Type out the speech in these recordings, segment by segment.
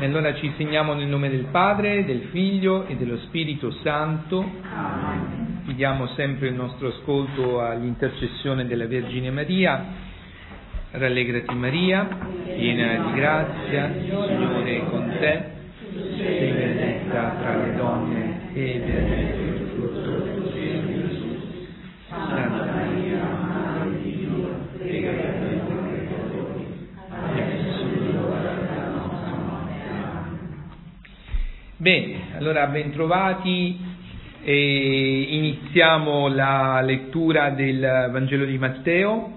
E allora ci segniamo nel nome del Padre, del Figlio e dello Spirito Santo. Diamo sempre il nostro ascolto all'intercessione della Vergine Maria. Rallegrati Maria, piena di grazia, il Signore è con te. Sei benedetta tra le donne e benedetto il frutto del tuo seno, Gesù. Santa Maria, Madre di Dio, prega per noi peccatori, adesso e l'ora della nostra morte. Amen. Bene, allora bentrovati e iniziamo la lettura del Vangelo di Matteo.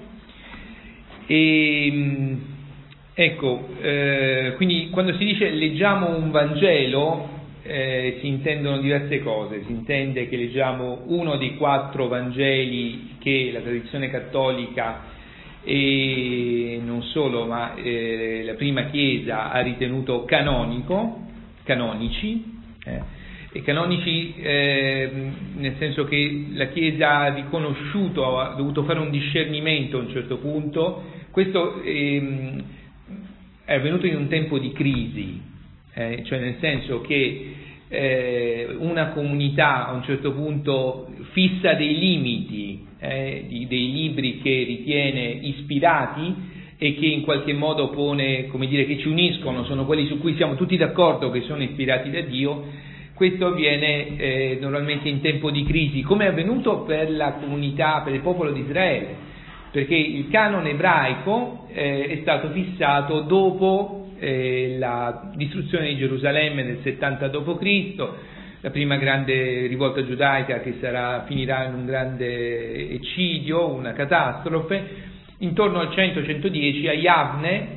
E ecco, quindi quando si dice leggiamo un Vangelo si intendono diverse cose. Si intende che leggiamo uno dei 4 Vangeli che la tradizione cattolica e non solo, ma la prima Chiesa ha ritenuto canonici, e canonici nel senso che la Chiesa ha riconosciuto, ha dovuto fare un discernimento a un certo punto. Questo è avvenuto in un tempo di crisi, cioè nel senso che una comunità a un certo punto fissa dei limiti, dei libri che ritiene ispirati e che in qualche modo pone, come dire, che ci uniscono, sono quelli su cui siamo tutti d'accordo che sono ispirati da Dio. Questo avviene normalmente in tempo di crisi, come è avvenuto per la comunità, per il popolo di Israele, perché il canone ebraico è stato fissato dopo la distruzione di Gerusalemme nel 70 d.C., la prima grande rivolta giudaica che finirà in un grande eccidio, una catastrofe. Intorno al 100-110 a Yavne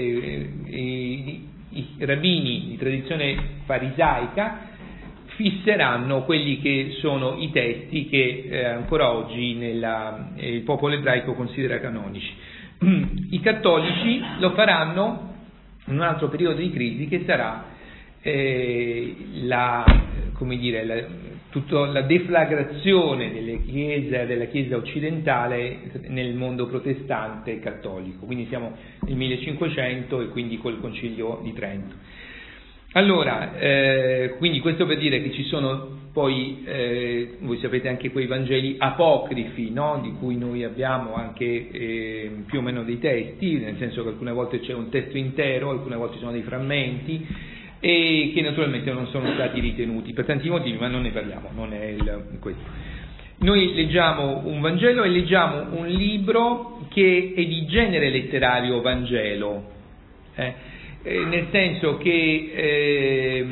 i rabbini di tradizione farisaica fisseranno quelli che sono i testi che ancora oggi il popolo ebraico considera canonici. I cattolici lo faranno in un altro periodo di crisi che sarà la deflagrazione della Chiesa occidentale nel mondo protestante e cattolico. Quindi siamo nel 1500 e quindi col Concilio di Trento. Allora, quindi questo per dire che ci sono poi, voi sapete, anche quei Vangeli apocrifi, no? Di cui noi abbiamo anche più o meno dei testi, nel senso che alcune volte c'è un testo intero, alcune volte ci sono dei frammenti, e che naturalmente non sono stati ritenuti per tanti motivi, ma non ne parliamo, non è questo. Noi leggiamo un Vangelo e leggiamo un libro che è di genere letterario Vangelo, nel senso che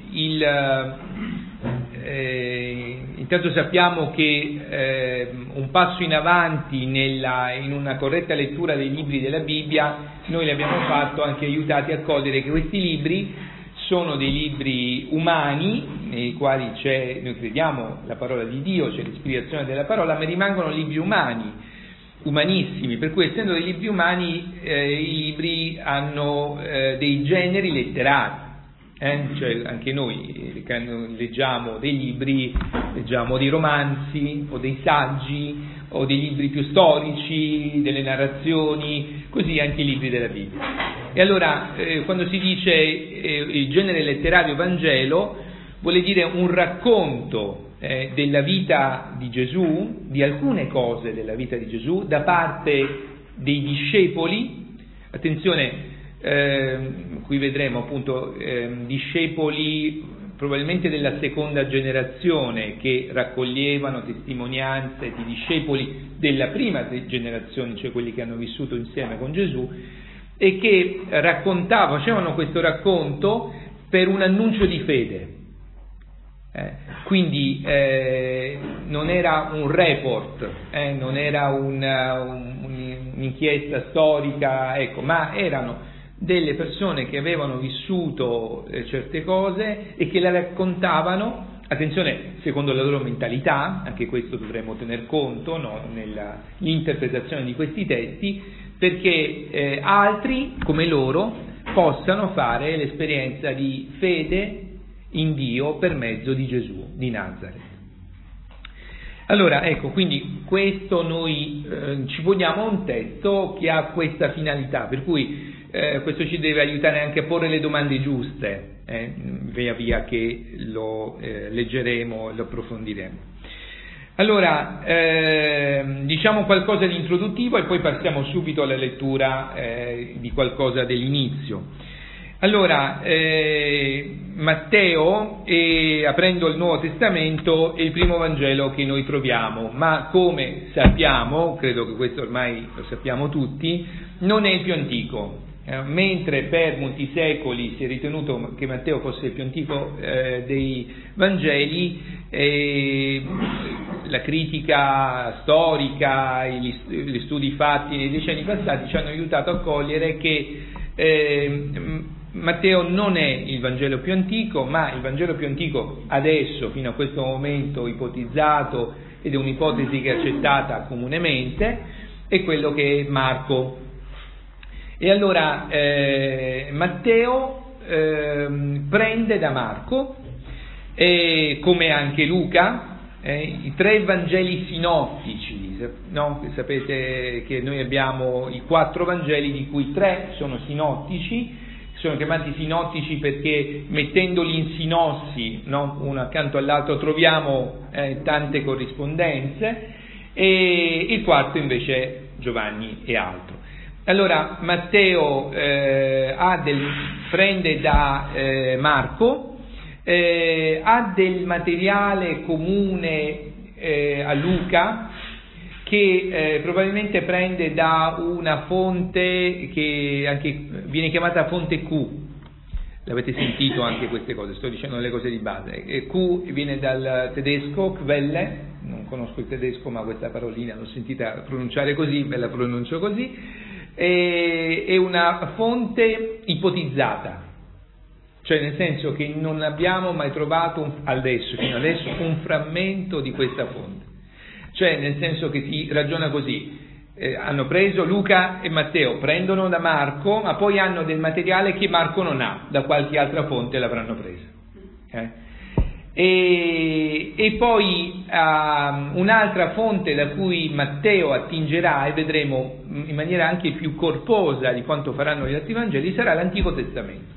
intanto sappiamo che un passo in avanti in una corretta lettura dei libri della Bibbia noi l'abbiamo fatto anche aiutati a cogliere che questi libri sono dei libri umani nei quali noi crediamo la parola di Dio, c'è l'ispirazione della parola, ma rimangono libri umanissimi, per cui essendo dei libri umani i libri hanno dei generi letterari, cioè anche noi leggiamo dei libri, leggiamo dei romanzi o dei saggi o dei libri più storici, delle narrazioni, così anche i libri della Bibbia. E allora quando si dice il genere letterario Vangelo vuole dire un racconto della vita di Gesù, di alcune cose della vita di Gesù da parte dei discepoli. Attenzione, qui vedremo appunto discepoli probabilmente della seconda generazione che raccoglievano testimonianze di discepoli della prima generazione, cioè quelli che hanno vissuto insieme con Gesù e che facevano questo racconto per un annuncio di fede. Quindi non era un report, non era un'inchiesta storica, ma erano delle persone che avevano vissuto certe cose e che la raccontavano, attenzione, secondo la loro mentalità, anche questo dovremmo tener conto, no, nell'interpretazione di questi testi, perché altri come loro possano fare l'esperienza di fede in Dio per mezzo di Gesù di Nazareth. Allora, ecco, quindi questo noi ci poniamo un testo che ha questa finalità, per cui questo ci deve aiutare anche a porre le domande giuste, via via che lo leggeremo e lo approfondiremo. Allora, diciamo qualcosa di introduttivo e poi passiamo subito alla lettura di qualcosa dell'inizio. Allora, Matteo, aprendo il Nuovo Testamento, è il primo Vangelo che noi troviamo, ma come sappiamo, credo che questo ormai lo sappiamo tutti, non è il più antico. Mentre per molti secoli si è ritenuto che Matteo fosse il più antico dei Vangeli, la critica storica, gli studi fatti nei decenni passati ci hanno aiutato a cogliere che Matteo non è il Vangelo più antico, ma il Vangelo più antico adesso, fino a questo momento ipotizzato, ed è un'ipotesi che è accettata comunemente, è quello che è Marco. E allora Matteo prende da Marco, come anche Luca, i 3 Vangeli sinottici, no? Sapete che noi abbiamo i 4 Vangeli, di cui 3 sono sinottici, sono chiamati sinottici perché mettendoli in sinossi, no? Uno accanto all'altro, troviamo tante corrispondenze, e il quarto invece Giovanni e altro. Allora Matteo prende da Marco, ha del materiale comune a Luca, che probabilmente prende da una fonte che anche viene chiamata fonte Q. L'avete sentito anche queste cose, sto dicendo le cose di base. Q viene dal tedesco, Quelle, non conosco il tedesco ma questa parolina l'ho sentita pronunciare così, ve la pronuncio così. È una fonte ipotizzata, cioè nel senso che non abbiamo mai trovato fino adesso un frammento di questa fonte, cioè nel senso che si ragiona così, hanno preso Luca e Matteo, prendono da Marco, ma poi hanno del materiale che Marco non ha, da qualche altra fonte l'avranno presa. E poi un'altra fonte da cui Matteo attingerà, e vedremo in maniera anche più corposa di quanto faranno gli altri Vangeli, sarà l'Antico Testamento.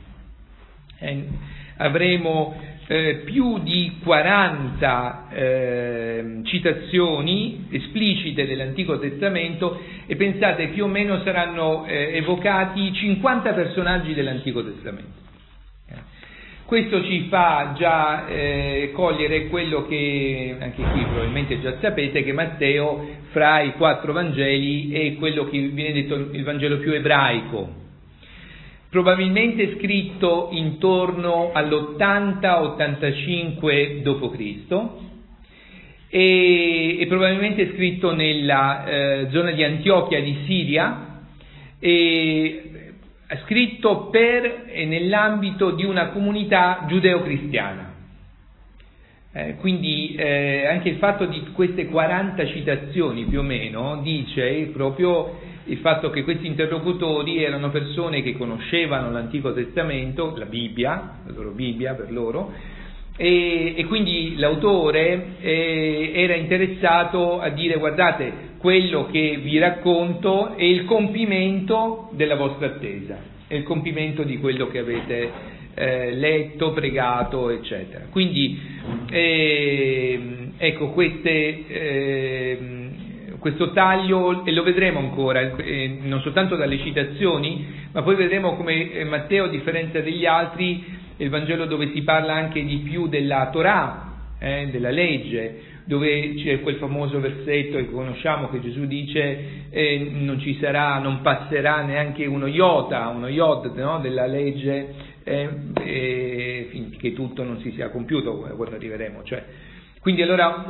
Avremo più di 40 citazioni esplicite dell'Antico Testamento, e pensate più o meno saranno evocati 50 personaggi dell'Antico Testamento. Questo ci fa già cogliere quello che anche qui probabilmente già sapete, che Matteo fra i 4 Vangeli è quello che viene detto il Vangelo più ebraico, probabilmente scritto intorno all'80-85 d.C. e probabilmente scritto nella zona di Antiochia di Siria, e scritto per e nell'ambito di una comunità giudeo-cristiana. Quindi anche il fatto di queste 40 citazioni più o meno dice proprio il fatto che questi interlocutori erano persone che conoscevano l'Antico Testamento, la Bibbia, la loro Bibbia per loro, e quindi l'autore era interessato a dire: guardate, quello che vi racconto è il compimento della vostra attesa, è il compimento di quello che avete letto, pregato, eccetera. Quindi ecco questo taglio, e lo vedremo ancora, non soltanto dalle citazioni, ma poi vedremo come Matteo, a differenza degli altri, è il Vangelo dove si parla anche di più della Torah, della legge, dove c'è quel famoso versetto che conosciamo, che Gesù dice non passerà neanche uno yod, no, della legge, finché tutto non si sia compiuto, quando arriveremo. Quindi allora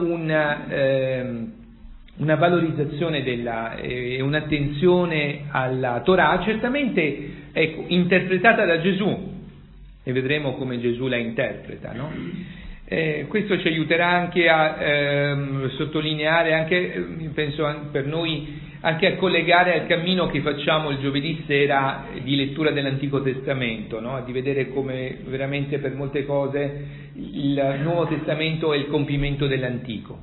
una valorizzazione e un'attenzione alla Torah, certamente interpretata da Gesù, e vedremo come Gesù la interpreta, no? Questo ci aiuterà anche a sottolineare, anche penso per noi, anche a collegare al cammino che facciamo il giovedì sera di lettura dell'Antico Testamento, no? Di vedere come veramente per molte cose il Nuovo Testamento è il compimento dell'Antico.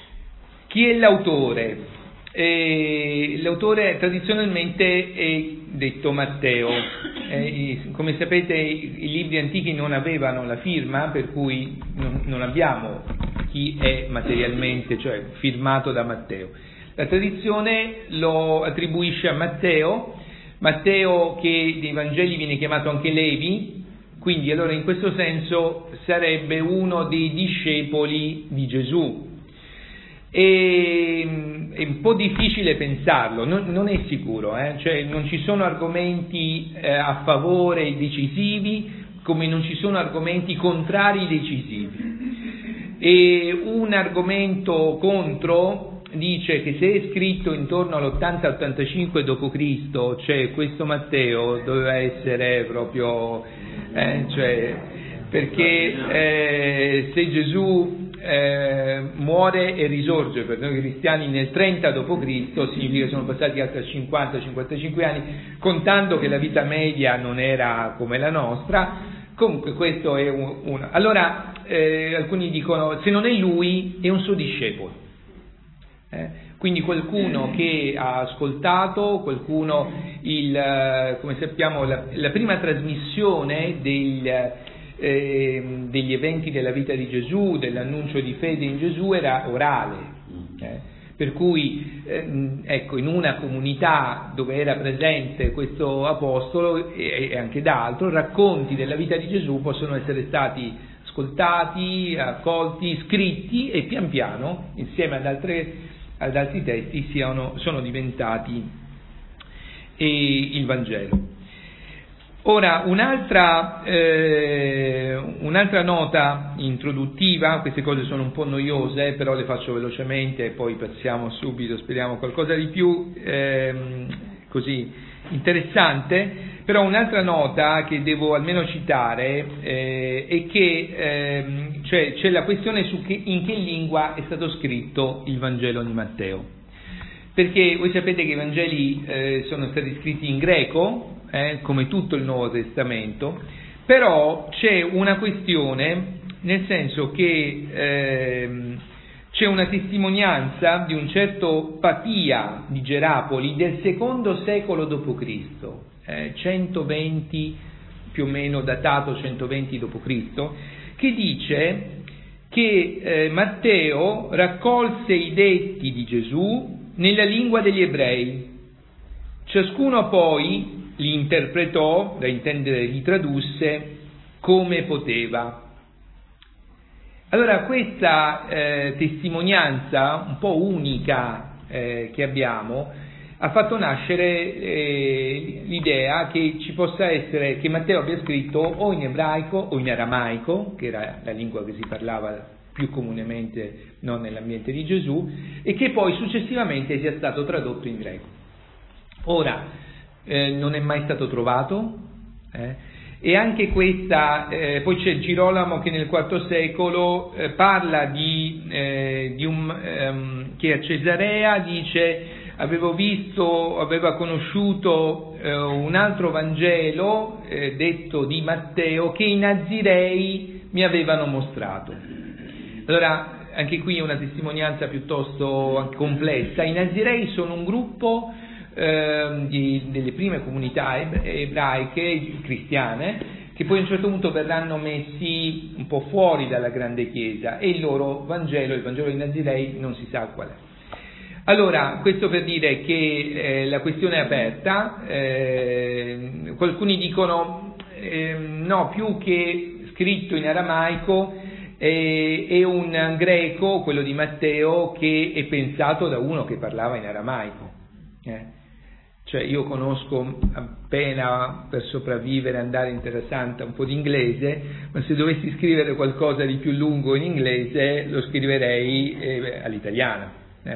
Chi è l'autore? L'autore tradizionalmente detto Matteo. Come sapete i libri antichi non avevano la firma, per cui non abbiamo chi è materialmente, cioè firmato da Matteo. La tradizione lo attribuisce a Matteo, che dei Vangeli viene chiamato anche Levi, quindi allora in questo senso sarebbe uno dei discepoli di Gesù. È un po' difficile pensarlo, non è sicuro, cioè non ci sono argomenti a favore decisivi, come non ci sono argomenti contrari decisivi. E un argomento contro dice che se è scritto intorno all'80-85 d.C., cioè questo Matteo doveva essere proprio, perché se Gesù muore e risorge per noi cristiani nel 30 d.C., significa che sono passati altri 50-55 anni, contando che la vita media non era come la nostra. Comunque questo è uno. Allora alcuni dicono, se non è lui è un suo discepolo, quindi qualcuno che ha ascoltato, qualcuno, come sappiamo la prima trasmissione degli eventi della vita di Gesù, dell'annuncio di fede in Gesù, era orale, per cui in una comunità dove era presente questo apostolo e anche d'altro, racconti della vita di Gesù possono essere stati ascoltati, accolti, scritti e pian piano insieme ad altri testi sono diventati il Vangelo. Ora, un'altra nota introduttiva, queste cose sono un po' noiose, però le faccio velocemente e poi passiamo subito, speriamo qualcosa di più così interessante, però un'altra nota che devo almeno citare è che cioè c'è la questione in che lingua è stato scritto il Vangelo di Matteo, perché voi sapete che i Vangeli sono stati scritti in greco, come tutto il Nuovo Testamento, però c'è una questione, nel senso che c'è una testimonianza di un certo Papia di Gerapoli del secondo secolo d.C., 120 più o meno, datato 120 d.C., che dice che Matteo raccolse i detti di Gesù nella lingua degli ebrei, ciascuno poi li interpretò, da intendere li tradusse, come poteva. Allora questa testimonianza un po' unica che abbiamo ha fatto nascere l'idea che ci possa essere, che Matteo abbia scritto o in ebraico o in aramaico, che era la lingua che si parlava più comunemente nell'ambiente di Gesù, e che poi successivamente sia stato tradotto in greco. Ora, non è mai stato trovato, e anche questa, poi c'è Girolamo che nel IV secolo parla che a Cesarea dice aveva conosciuto un altro Vangelo detto di Matteo che i Nazirei mi avevano mostrato. Allora anche qui è una testimonianza piuttosto complessa. I Nazirei sono un gruppo delle prime comunità ebraiche cristiane che poi a un certo punto verranno messi un po' fuori dalla grande chiesa e il loro Vangelo, il Vangelo dei Nazirei, non si sa qual è. Allora, questo per dire che la questione è aperta, qualcuni dicono no, più che scritto in aramaico è un greco, quello di Matteo, che è pensato da uno che parlava in aramaico. Cioè io conosco appena per sopravvivere, andare in Terra Santa, un po' di inglese, ma se dovessi scrivere qualcosa di più lungo in inglese lo scriverei all'italiana.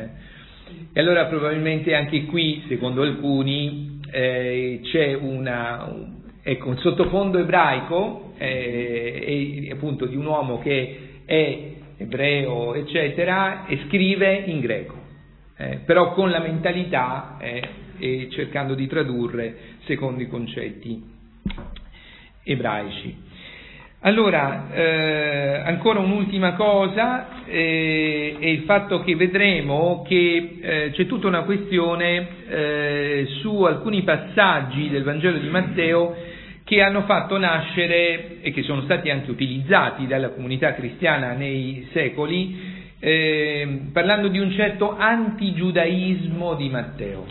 E allora probabilmente anche qui, secondo alcuni, c'è un sottofondo ebraico, appunto di un uomo che è ebreo, eccetera, e scrive in greco, però con la mentalità e cercando di tradurre secondo i concetti ebraici. Allora, ancora un'ultima cosa, è il fatto che vedremo che c'è tutta una questione su alcuni passaggi del Vangelo di Matteo che hanno fatto nascere e che sono stati anche utilizzati dalla comunità cristiana nei secoli, parlando di un certo antigiudaismo di Matteo.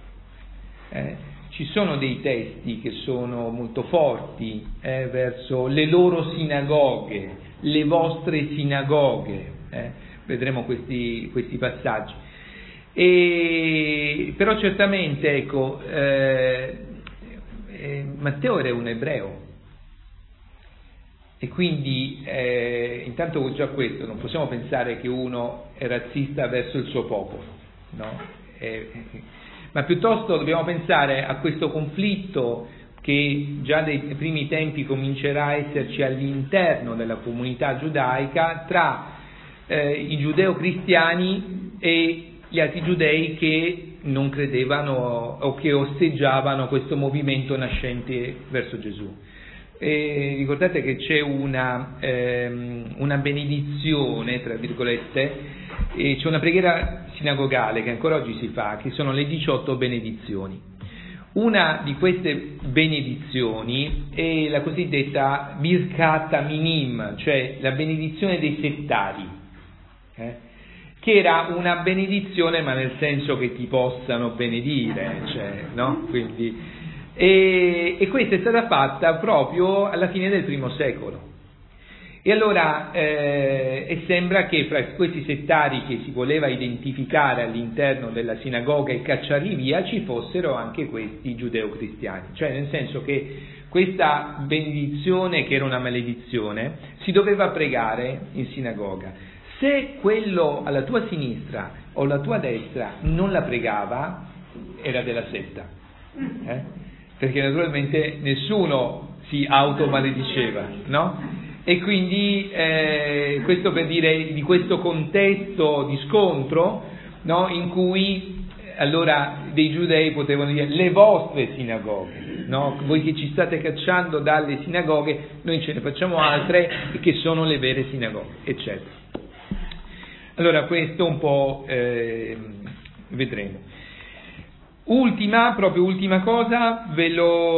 Ci sono dei testi che sono molto forti verso le loro sinagoghe, le vostre sinagoghe, vedremo questi passaggi. Però certamente, ecco, Matteo era un ebreo e quindi intanto già questo, non possiamo pensare che uno è razzista verso il suo popolo, no? Ma piuttosto dobbiamo pensare a questo conflitto che già dai primi tempi comincerà a esserci all'interno della comunità giudaica tra i giudeo-cristiani e gli altri giudei che non credevano o che osteggiavano questo movimento nascente verso Gesù. Ricordate che c'è una benedizione, tra virgolette, e c'è una preghiera sinagogale che ancora oggi si fa, che sono le 18 benedizioni. Una di queste benedizioni è la cosiddetta Birkat Minim, cioè la benedizione dei settari, che era una benedizione ma nel senso che ti possano benedire, cioè, no? Quindi, e questa è stata fatta proprio alla fine del primo secolo. E allora e sembra che fra questi settari che si voleva identificare all'interno della sinagoga e cacciarli via ci fossero anche questi giudeo-cristiani, cioè nel senso che questa benedizione, che era una maledizione, si doveva pregare in sinagoga. Se quello alla tua sinistra o alla tua destra non la pregava, era della setta, perché naturalmente nessuno si automalediceva, no? E quindi questo per dire di questo contesto di scontro, no? In cui allora dei giudei potevano dire le vostre sinagoghe, no? Voi che ci state cacciando dalle sinagoghe, noi ce ne facciamo altre che sono le vere sinagoghe, eccetera. Allora questo un po' vedremo. Proprio ultima cosa, ve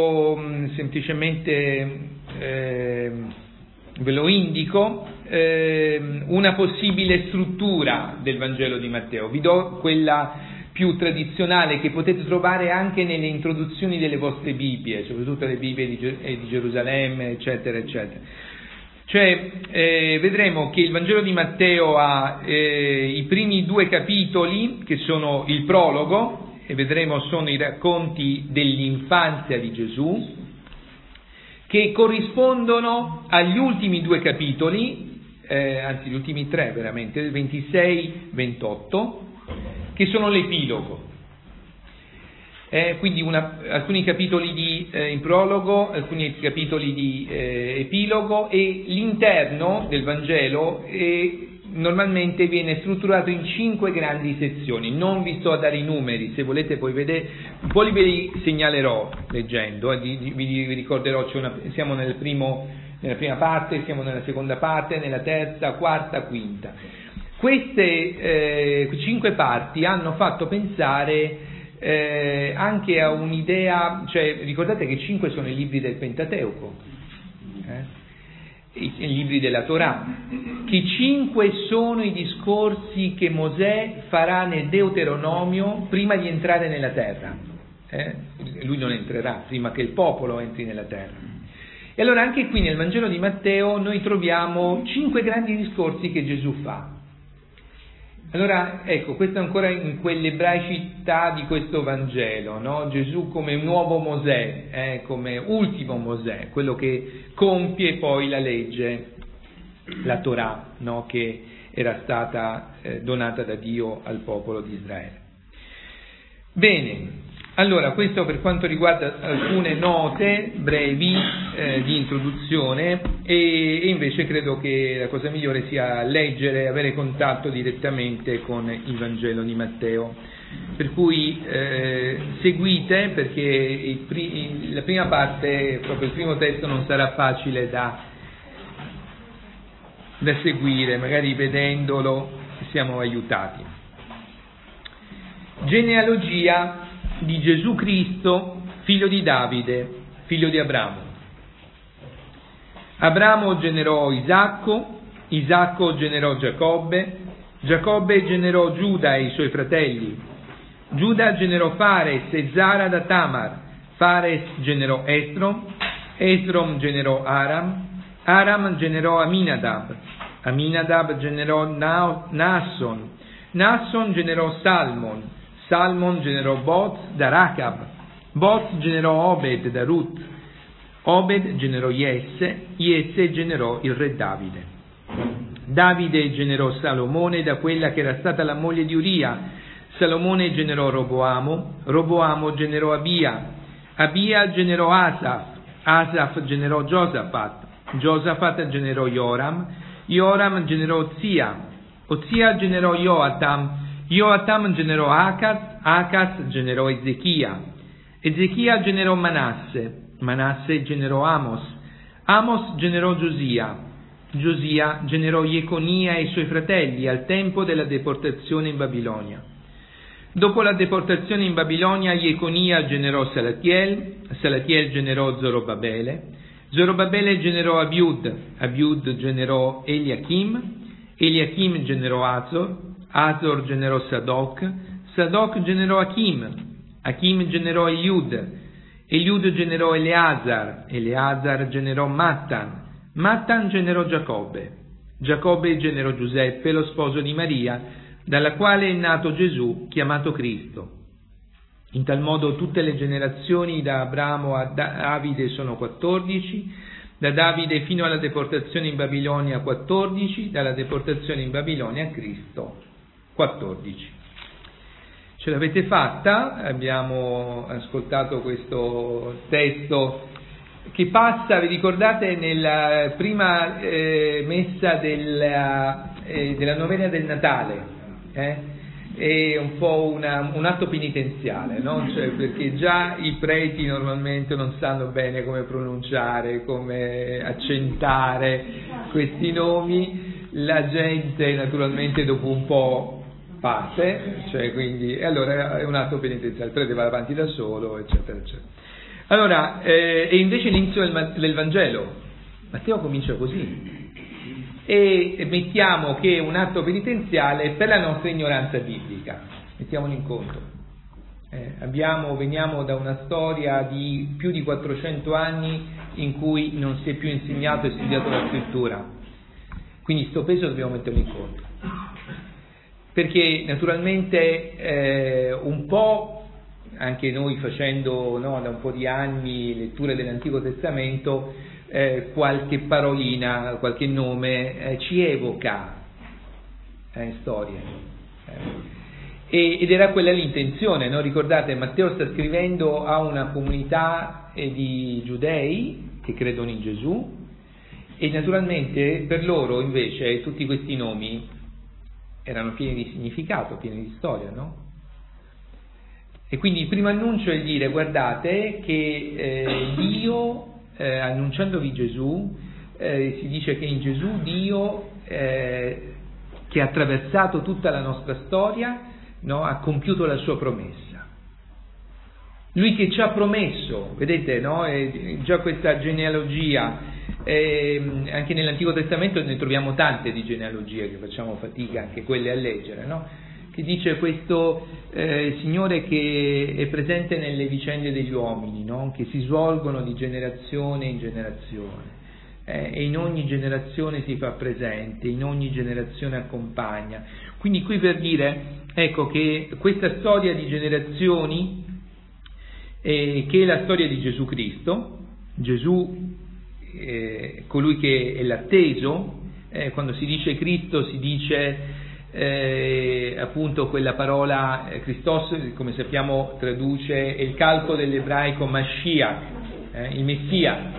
lo indico, una possibile struttura del Vangelo di Matteo. Vi do quella più tradizionale che potete trovare anche nelle introduzioni delle vostre Bibbie, soprattutto le Bibbie di Gerusalemme, eccetera, eccetera. Cioè, vedremo che il Vangelo di Matteo ha i primi 2 capitoli, che sono il prologo, e vedremo sono i racconti dell'infanzia di Gesù, che corrispondono agli ultimi 2 capitoli, anzi gli ultimi 3 veramente, 26-28, che sono l'epilogo. Quindi alcuni capitoli in prologo, alcuni capitoli di epilogo, e l'interno del Vangelo normalmente viene strutturato in 5 grandi sezioni. Non vi sto a dare i numeri, se volete poi vedere, un po' ve li segnalerò leggendo, vi ricorderò, siamo nella prima parte, siamo nella seconda parte, nella terza, quarta, quinta. Queste 5 parti hanno fatto pensare anche a un'idea, cioè ricordate che 5 sono i libri del Pentateuco, i libri della Torah, che 5 sono i discorsi che Mosè farà nel Deuteronomio prima di entrare nella terra. Lui non entrerà prima che il popolo entri nella terra. E allora anche qui nel Vangelo di Matteo noi troviamo 5 grandi discorsi che Gesù fa. Allora, ecco, questo è ancora in quell'ebraicità di questo Vangelo, no? Gesù come nuovo Mosè, come ultimo Mosè, quello che compie poi la legge, la Torah, no? Che era stata donata da Dio al popolo di Israele. Bene, allora questo per quanto riguarda alcune note brevi di introduzione, e invece credo che la cosa migliore sia leggere, avere contatto direttamente con il Vangelo di Matteo, per cui seguite, perché la prima parte, proprio il primo testo, non sarà facile da da seguire, magari vedendolo siamo aiutati. Genealogia di Gesù Cristo, figlio di Davide, figlio di Abramo. Abramo generò Isacco, Isacco generò Giacobbe, Giacobbe generò Giuda e i suoi fratelli, Giuda generò Fares e Zara da Tamar, Fares generò Esrom, Esrom generò Aram, Aram generò Aminadab, Aminadab generò Naasson, Naasson generò Salmon, Salmon generò Boz da Rachab, Boz generò Obed da Ruth, Obed generò Jesse, Jesse generò il re Davide. Davide generò Salomone da quella che era stata la moglie di Uria, Salomone generò Roboamo, Roboamo generò Abia, Abia generò Asaf, Asaf generò Giosafat, Giosafat generò Joram, Joram generò Ozia, Ozia generò Joatam, Joatam generò Acaz, Acaz generò Ezechia, Ezechia generò Manasse, Manasse generò Amos, Amos generò Giosia, Giosia generò Jeconia e i suoi fratelli al tempo della deportazione in Babilonia. Dopo la deportazione in Babilonia, Jeconia generò Salatiel, Salatiel generò Zorobabele, Zorobabele generò Abiud, Abiud generò Eliachim, Eliachim generò Azor, Azor generò Sadoc, Sadoc generò Achim, Achim generò Eliud, Eliud generò Eleazar, Eleazar generò Mattan, Mattan generò Giacobbe, Giacobbe generò Giuseppe, lo sposo di Maria, dalla quale è nato Gesù, chiamato Cristo. In tal modo tutte le generazioni da Abramo a Davide sono 14, da Davide fino alla deportazione in Babilonia 14, dalla deportazione in Babilonia a Cristo 14. Ce l'avete fatta, abbiamo ascoltato questo testo che passa, vi ricordate, nella prima messa della novena del Natale, è un po' un atto penitenziale, no? Cioè, perché già i preti normalmente non sanno bene come pronunciare, come accentare questi nomi, la gente naturalmente dopo un po' parte, cioè quindi, e allora è un atto penitenziale, il prete va avanti da solo, eccetera, eccetera. Allora, e invece l'inizio del Vangelo, Matteo comincia così, e mettiamo che è un atto penitenziale per la nostra ignoranza biblica, mettiamolo in conto. Veniamo da una storia di più di 400 anni in cui non si è più insegnato e studiato la scrittura, quindi sto peso dobbiamo metterlo in conto, perché naturalmente un po' anche noi facendo da un po' di anni letture dell'Antico Testamento, qualche parolina, qualche nome ci evoca storie, ed era quella l'intenzione, no? Ricordate, Matteo sta scrivendo a una comunità di giudei che credono in Gesù, e naturalmente per loro invece tutti questi nomi erano pieni di significato, pieni di storia, no? E quindi il primo annuncio è dire: guardate che Dio, annunciandovi Gesù, si dice che in Gesù Dio, che ha attraversato tutta la nostra storia, no, ha compiuto la sua promessa. Lui che ci ha promesso, vedete, no? Già questa genealogia, anche nell'Antico Testamento ne troviamo tante di genealogie che facciamo fatica anche quelle a leggere, no? Che dice questo Signore che è presente nelle vicende degli uomini, no? Che si svolgono di generazione in generazione, e in ogni generazione si fa presente, in ogni generazione accompagna. Quindi qui per dire, ecco, che questa storia di generazioni, che è la storia di Gesù Cristo, Gesù, colui che è l'atteso, quando si dice Cristo si dice appunto quella parola Christos, come sappiamo traduce, è il calco dell'ebraico Mashiach, il Messia,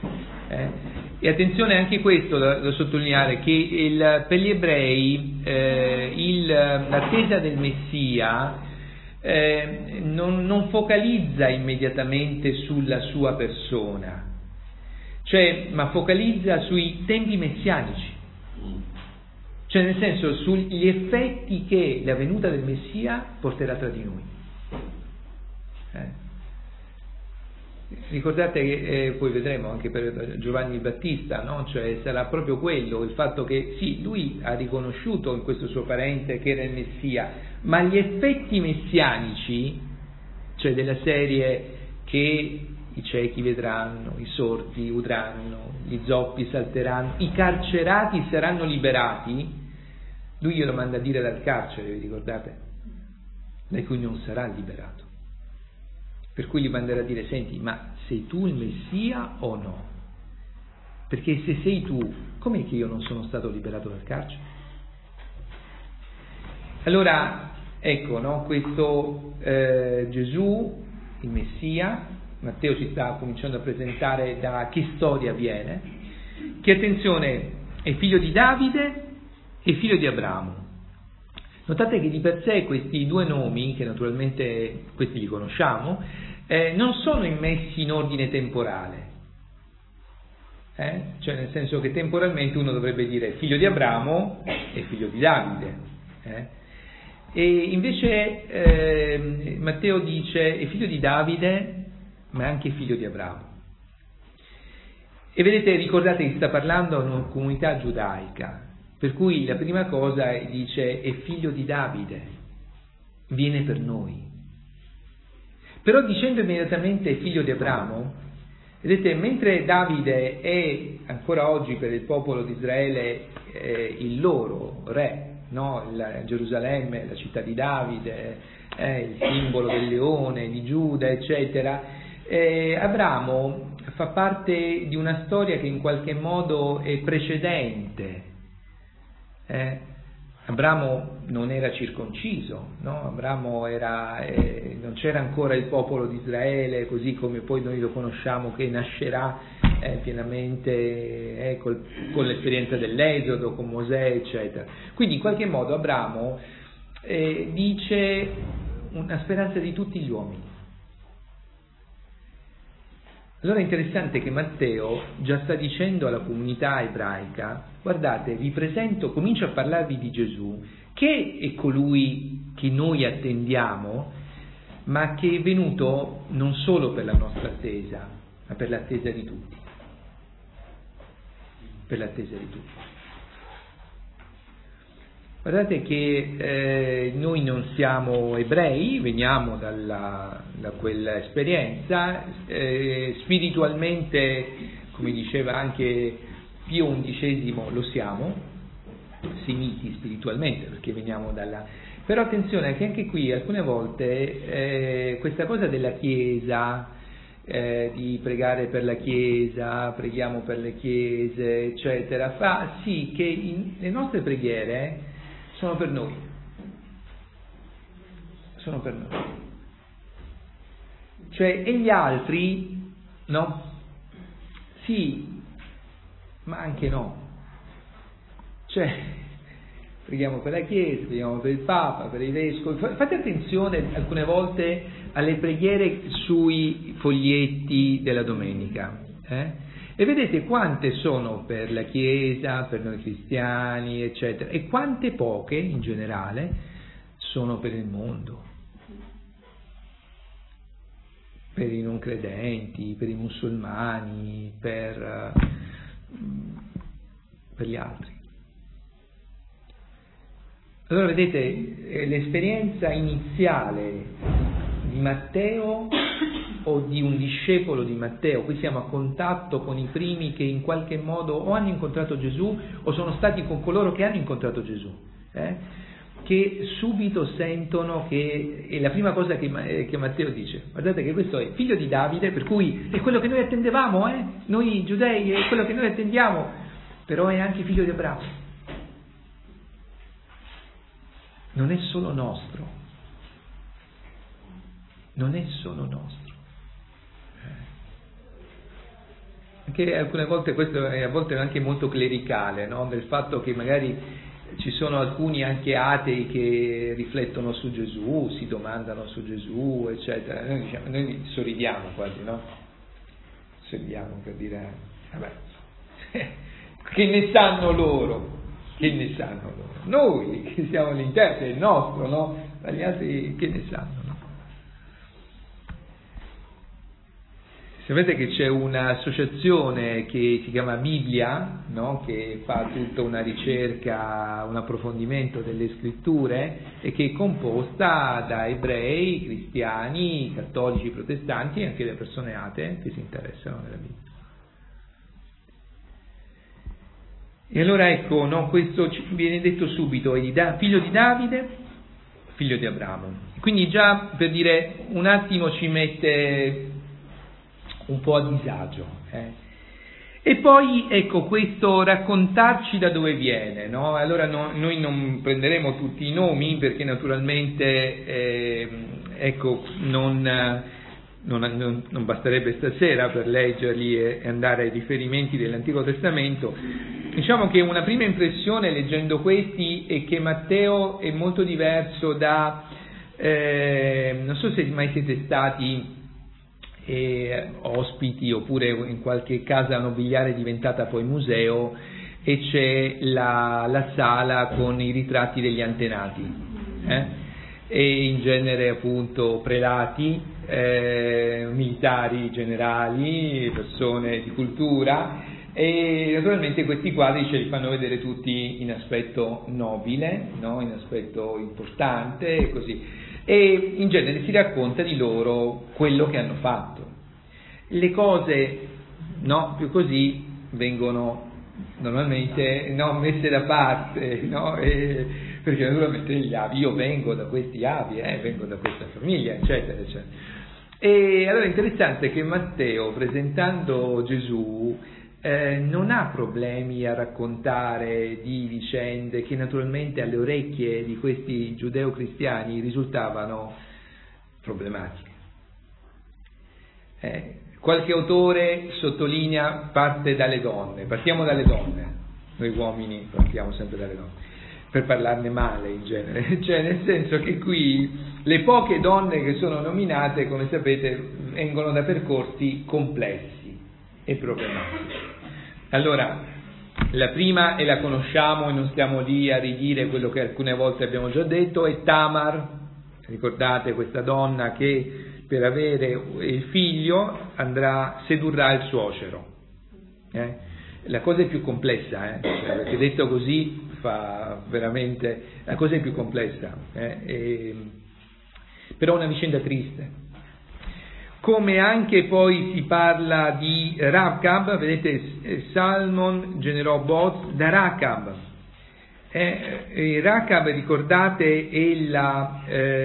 e attenzione anche questo da sottolineare, che per gli ebrei l'attesa del Messia non focalizza immediatamente sulla sua persona, cioè, ma focalizza sui tempi messianici. cioè nel senso sugli effetti che la venuta del Messia porterà tra di noi. Ricordate che poi vedremo anche per Giovanni il Battista, no? Cioè sarà proprio quello, il fatto che sì, lui ha riconosciuto in questo suo parente che era il Messia, ma gli effetti messianici, cioè della serie che i ciechi vedranno, i sordi udranno, gli zoppi salteranno, i carcerati saranno liberati, lui glielo manda a dire dal carcere, vi ricordate? Da cui non sarà liberato. Per cui gli manderà a dire: senti, ma sei tu il Messia o no? Perché se sei tu, com'è che io non sono stato liberato dal carcere? Allora, ecco, no, questo Gesù, il Messia, Matteo ci sta cominciando a presentare da che storia viene, che, attenzione, è figlio di Davide e figlio di Abramo. Notate che di per sé questi due nomi, che naturalmente questi li conosciamo, non sono immessi in ordine temporale, cioè nel senso che temporalmente uno dovrebbe dire figlio di Abramo e figlio di Davide, e invece Matteo dice è figlio di Davide ma è anche figlio di Abramo. E vedete, ricordate che sta parlando a una comunità giudaica, per cui la prima cosa dice è figlio di Davide, viene per noi. Però dicendo immediatamente figlio di Abramo, vedete, mentre Davide è ancora oggi per il popolo di Israele il loro re, no? Gerusalemme, la città di Davide, il simbolo del leone di Giuda, eccetera, Abramo fa parte di una storia che in qualche modo è precedente. Abramo non era circonciso, no? Abramo non c'era ancora il popolo di Israele così come poi noi lo conosciamo, che nascerà pienamente con l'esperienza dell'Esodo, con Mosè, eccetera. Quindi in qualche modo Abramo dice una speranza di tutti gli uomini. Allora è interessante che Matteo già sta dicendo alla comunità ebraica: guardate, vi presento, comincio a parlarvi di Gesù, che è colui che noi attendiamo, ma che è venuto non solo per la nostra attesa, ma per l'attesa di tutti. Per l'attesa di tutti. Guardate che noi non siamo ebrei, veniamo da quella esperienza, spiritualmente, come diceva anche Pio XI, lo siamo, semiti spiritualmente, perché veniamo dalla... Però attenzione che anche qui alcune volte questa cosa della Chiesa, di pregare per la Chiesa, preghiamo per le Chiese, eccetera, fa sì che le nostre preghiere sono per noi, cioè, e gli altri no? Sì, ma anche no, cioè preghiamo per la Chiesa, preghiamo per il Papa, per i vescovi. Fate attenzione alcune volte alle preghiere sui foglietti della domenica, e vedete quante sono per la Chiesa, per noi cristiani, eccetera, e quante poche, in generale, sono per il mondo, per i non credenti, per i musulmani, per gli altri. Allora vedete, l'esperienza iniziale di Matteo o di un discepolo di Matteo, qui siamo a contatto con i primi che in qualche modo o hanno incontrato Gesù o sono stati con coloro che hanno incontrato Gesù, che subito sentono che è la prima cosa che Matteo dice: guardate che questo è figlio di Davide, per cui è quello che noi attendevamo, noi giudei, è quello che noi attendiamo, però è anche figlio di Abramo, non è solo nostro, non è solo nostro. Anche alcune volte questo è a volte anche molto clericale, no? Del fatto che magari ci sono alcuni anche atei che riflettono su Gesù, si domandano su Gesù, eccetera. Noi sorridiamo quasi, no? Sorridiamo per dire, vabbè, che ne sanno loro? Che ne sanno loro? Noi che siamo all'interno, è il nostro, no? Ma gli altri che ne sanno, no? Sapete che c'è un'associazione che si chiama Biblia, no? Che fa tutta una ricerca, un approfondimento delle scritture e che è composta da ebrei, cristiani, cattolici, protestanti e anche da persone atee che si interessano della Bibbia. E allora ecco, no, questo viene detto subito, figlio di Davide, figlio di Abramo. Quindi già per dire un attimo ci mette un po' a disagio. E poi ecco questo raccontarci da dove viene, no? Allora noi non prenderemo tutti i nomi perché naturalmente ecco non basterebbe stasera per leggerli e andare ai riferimenti dell'Antico Testamento. Diciamo che una prima impressione leggendo questi è che Matteo è molto diverso da non so se mai siete stati ospiti oppure in qualche casa nobiliare diventata poi museo e c'è la sala con i ritratti degli antenati e in genere appunto prelati, militari, generali, persone di cultura, e naturalmente questi quadri ce li fanno vedere tutti in aspetto nobile, no? In aspetto importante e così. E in genere si racconta di loro quello che hanno fatto. Le cose no, più così vengono normalmente messe da parte, no? Perché naturalmente gli avi, io vengo da questi avi, vengo da questa famiglia, eccetera, eccetera. E allora è interessante che Matteo, presentando Gesù, non ha problemi a raccontare di vicende che naturalmente alle orecchie di questi giudeo-cristiani risultavano problematiche. Qualche autore sottolinea parte dalle donne, partiamo dalle donne, noi uomini partiamo sempre dalle donne, per parlarne male in genere, cioè nel senso che qui le poche donne che sono nominate, come sapete, vengono da percorsi complessi e problematici. Allora, la prima, e la conosciamo e non stiamo lì a ridire quello che alcune volte abbiamo già detto, è Tamar. Ricordate questa donna che per avere il figlio sedurrà il suocero. La cosa è più complessa, perché detto così fa veramente, la cosa è più complessa, però è una vicenda triste. Come anche poi si parla di Rachab, vedete, Salmon generò Boaz da Rachab. Rachab, ricordate, è la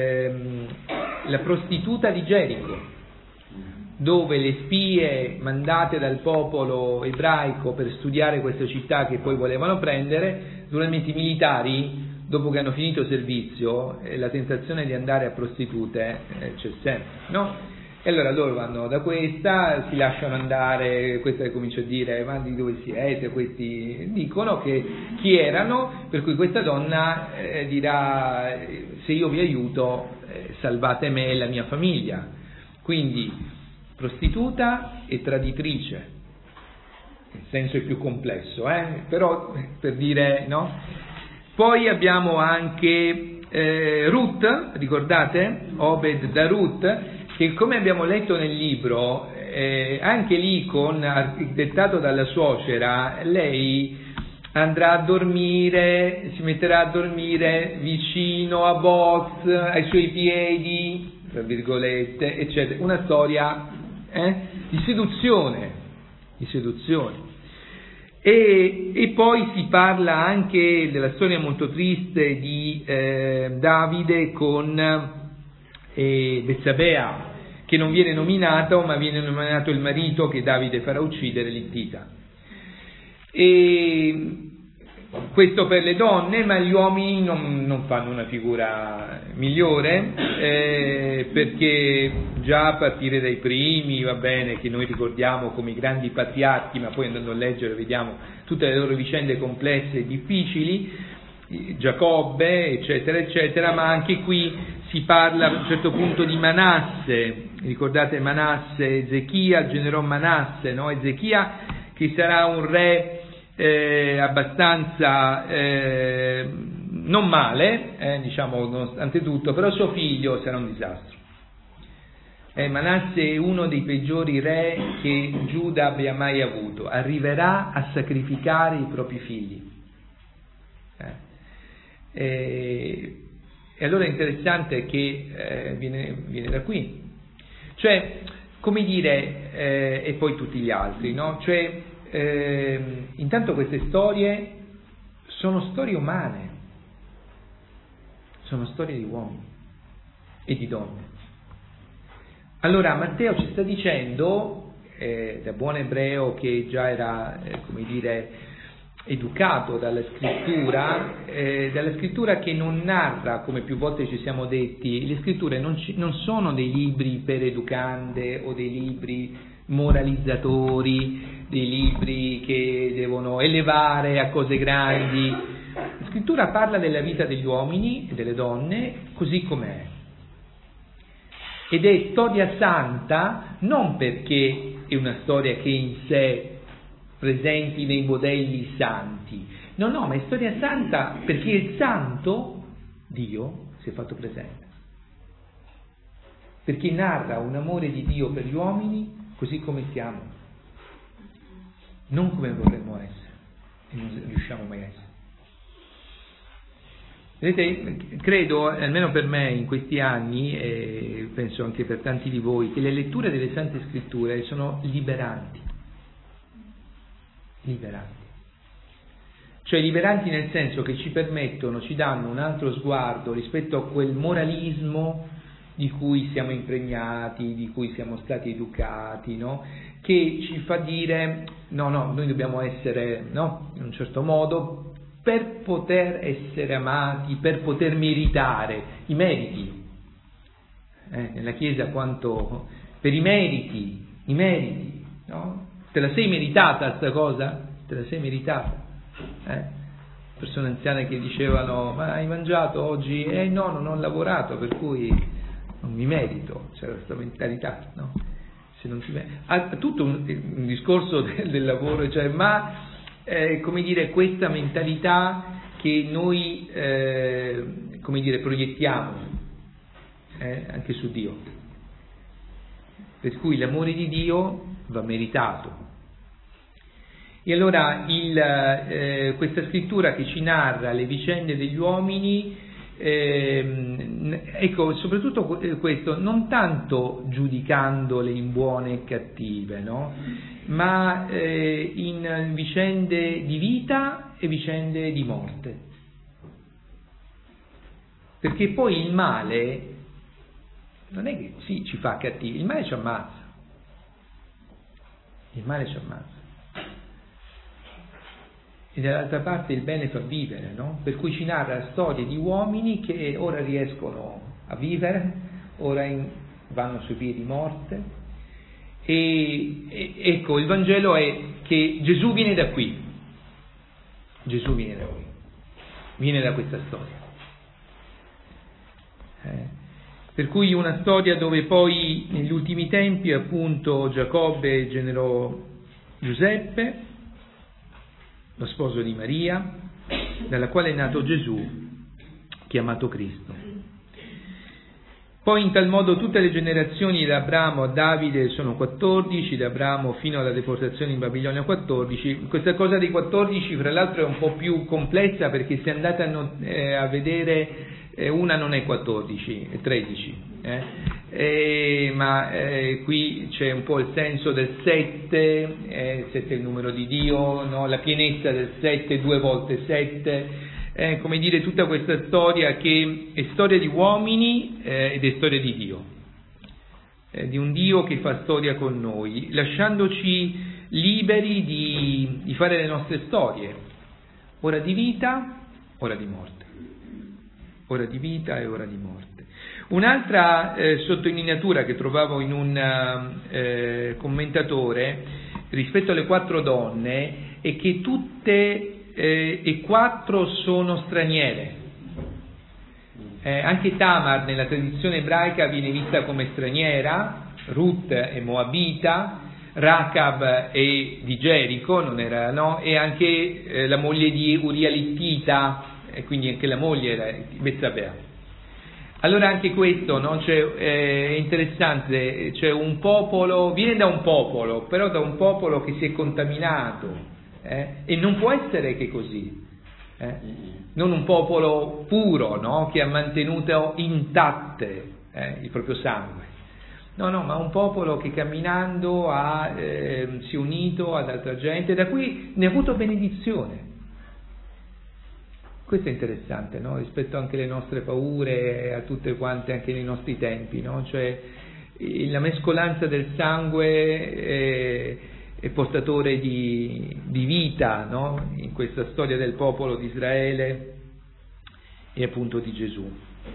prostituta di Gerico, dove le spie mandate dal popolo ebraico per studiare questa città che poi volevano prendere, naturalmente i militari, dopo che hanno finito servizio, la tentazione di andare a prostitute c'è sempre, no? E allora loro vanno da questa, si lasciano andare, questa comincia a dire: ma di dove siete? Questi dicono che chi erano, per cui questa donna dirà: se io vi aiuto, salvate me e la mia famiglia. Quindi prostituta e traditrice, il senso è più complesso, però per dire, no? Poi abbiamo anche Ruth, ricordate? Obed da Ruth, che come abbiamo letto nel libro, anche lì dettato dalla suocera, lei andrà a dormire, si metterà a dormire vicino a Boaz, ai suoi piedi, tra virgolette, eccetera. Una storia di seduzione. E poi si parla anche della storia molto triste di Davide con Betsabea, che non viene nominato, ma viene nominato il marito che Davide farà uccidere, Littita. E questo per le donne, ma gli uomini non fanno una figura migliore, perché già a partire dai primi, va bene, che noi ricordiamo come i grandi patriarchi, ma poi andando a leggere vediamo tutte le loro vicende complesse e difficili, Giacobbe, eccetera, eccetera, ma anche qui si parla a un certo punto di Manasse. Ricordate Manasse? Ezechia generò Manasse, no? Ezechia che sarà un re abbastanza non male, diciamo, nonostante tutto, però suo figlio sarà un disastro. Manasse è uno dei peggiori re che Giuda abbia mai avuto, arriverà a sacrificare i propri figli. E allora è interessante che viene da qui, cioè, come dire, e poi tutti gli altri, no? Cioè, intanto queste storie sono storie umane, sono storie di uomini e di donne. Allora Matteo ci sta dicendo, da buon ebreo che già era, come dire, educato dalla scrittura che non narra, come più volte ci siamo detti, le scritture non sono dei libri per educande o dei libri moralizzatori, dei libri che devono elevare a cose grandi. La scrittura parla della vita degli uomini e delle donne così com'è. Ed è storia santa non perché è una storia che in sé presenti dei modelli santi, no, ma è storia santa perché il santo, Dio, si è fatto presente, perché narra un amore di Dio per gli uomini così come siamo, non come vorremmo essere e non riusciamo mai a essere. Vedete, credo, almeno per me in questi anni, e penso anche per tanti di voi, che le letture delle Sante Scritture sono liberanti. Cioè liberanti nel senso che ci permettono, ci danno un altro sguardo rispetto a quel moralismo di cui siamo impregnati, di cui siamo stati educati, no? Che ci fa dire, no, noi dobbiamo essere, no, in un certo modo, per poter essere amati, per poter meritare i meriti. Nella Chiesa quanto per i meriti, no? Te la sei meritata sta cosa? Te la sei meritata? Persone anziane che dicevano, ma hai mangiato oggi? No, non ho lavorato, per cui non mi merito. C'era questa mentalità, no? Se non ti tutto un discorso del lavoro, cioè, ma come dire, questa mentalità che noi come dire, proiettiamo anche su Dio, per cui l'amore di Dio va meritato. E allora questa scrittura che ci narra le vicende degli uomini, ecco, soprattutto questo, non tanto giudicandole in buone e cattive, no? Ma in vicende di vita e vicende di morte. Perché poi il male non è che sì, ci fa cattivi, il male ci ammazza. E dall'altra parte il bene fa vivere, no? Per cui ci narra storie di uomini che ora riescono a vivere, ora vanno sui piedi di morte. E ecco, il Vangelo è che Gesù viene da qui, viene da questa storia. Per cui una storia dove poi negli ultimi tempi appunto Giacobbe generò Giuseppe, lo sposo di Maria, dalla quale è nato Gesù, chiamato Cristo. Poi in tal modo tutte le generazioni da Abramo a Davide sono 14, da Abramo fino alla deportazione in Babilonia 14. Questa cosa dei 14 fra l'altro è un po' più complessa, perché se andate a vedere una non è 14, è 13. Ma qui c'è un po' il senso del 7, 7 è il numero di Dio, no? La pienezza del 7, 2 volte 7. Come dire, tutta questa storia che è storia di uomini ed è storia di Dio, di un Dio che fa storia con noi, lasciandoci liberi di fare le nostre storie, ora di vita, ora di morte, ora di vita e ora di morte. Un'altra sottolineatura che trovavo in un commentatore rispetto alle 4 donne è che tutte e 4 sono straniere. Anche Tamar nella tradizione ebraica viene vista come straniera, Ruth è moabita, Racab e di Gerico, non era, no? E anche la moglie di Uria l'Ittita, e quindi anche la moglie era Betsabea. Allora anche questo, no? È interessante, c'è un popolo, viene da un popolo, però da un popolo che si è contaminato, e non può essere che così, non un popolo puro, no? Che ha mantenuto intatte il proprio sangue, no, ma un popolo che camminando si è unito ad altra gente, da cui ne ha avuto benedizione. Questo è interessante, no? Rispetto anche alle nostre paure, a tutte quante, anche nei nostri tempi, no? Cioè la mescolanza del sangue è portatore di vita, no? In questa storia del popolo di Israele e appunto di Gesù.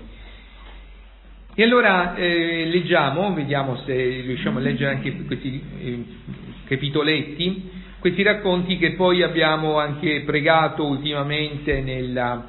E allora vediamo se riusciamo a leggere anche questi capitoletti, questi racconti che poi abbiamo anche pregato ultimamente nel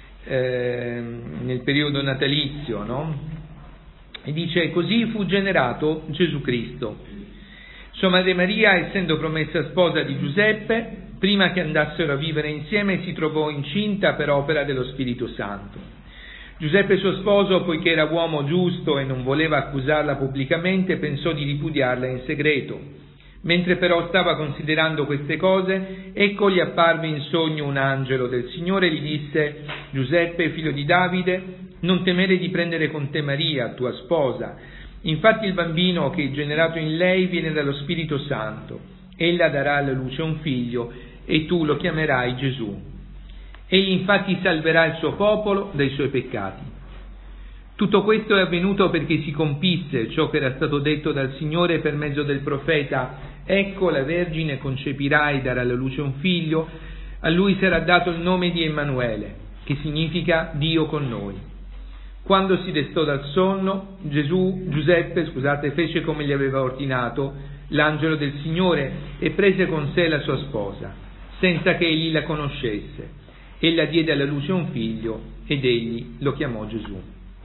periodo natalizio, no? E dice: così fu generato Gesù Cristo. Sua madre Maria, essendo promessa sposa di Giuseppe, prima che andassero a vivere insieme, si trovò incinta per opera dello Spirito Santo. Giuseppe suo sposo, poiché era uomo giusto e non voleva accusarla pubblicamente, pensò di ripudiarla in segreto. Mentre però stava considerando queste cose, ecco gli apparve in sogno un angelo del Signore e gli disse: Giuseppe, figlio di Davide, non temere di prendere con te Maria, tua sposa. Infatti il bambino che è generato in lei viene dallo Spirito Santo. Ella darà alla luce un figlio e tu lo chiamerai Gesù. Egli infatti salverà il suo popolo dai suoi peccati. Tutto questo è avvenuto perché si compisse ciò che era stato detto dal Signore per mezzo del profeta: ecco, la Vergine concepirà e darà alla luce un figlio, a lui sarà dato il nome di Emanuele, che significa Dio con noi. Quando si destò dal sonno, Giuseppe fece come gli aveva ordinato l'angelo del Signore e prese con sé la sua sposa, senza che egli la conoscesse. Ella diede alla luce un figlio ed egli lo chiamò Gesù.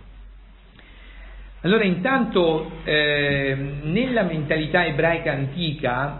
Allora, intanto nella mentalità ebraica antica,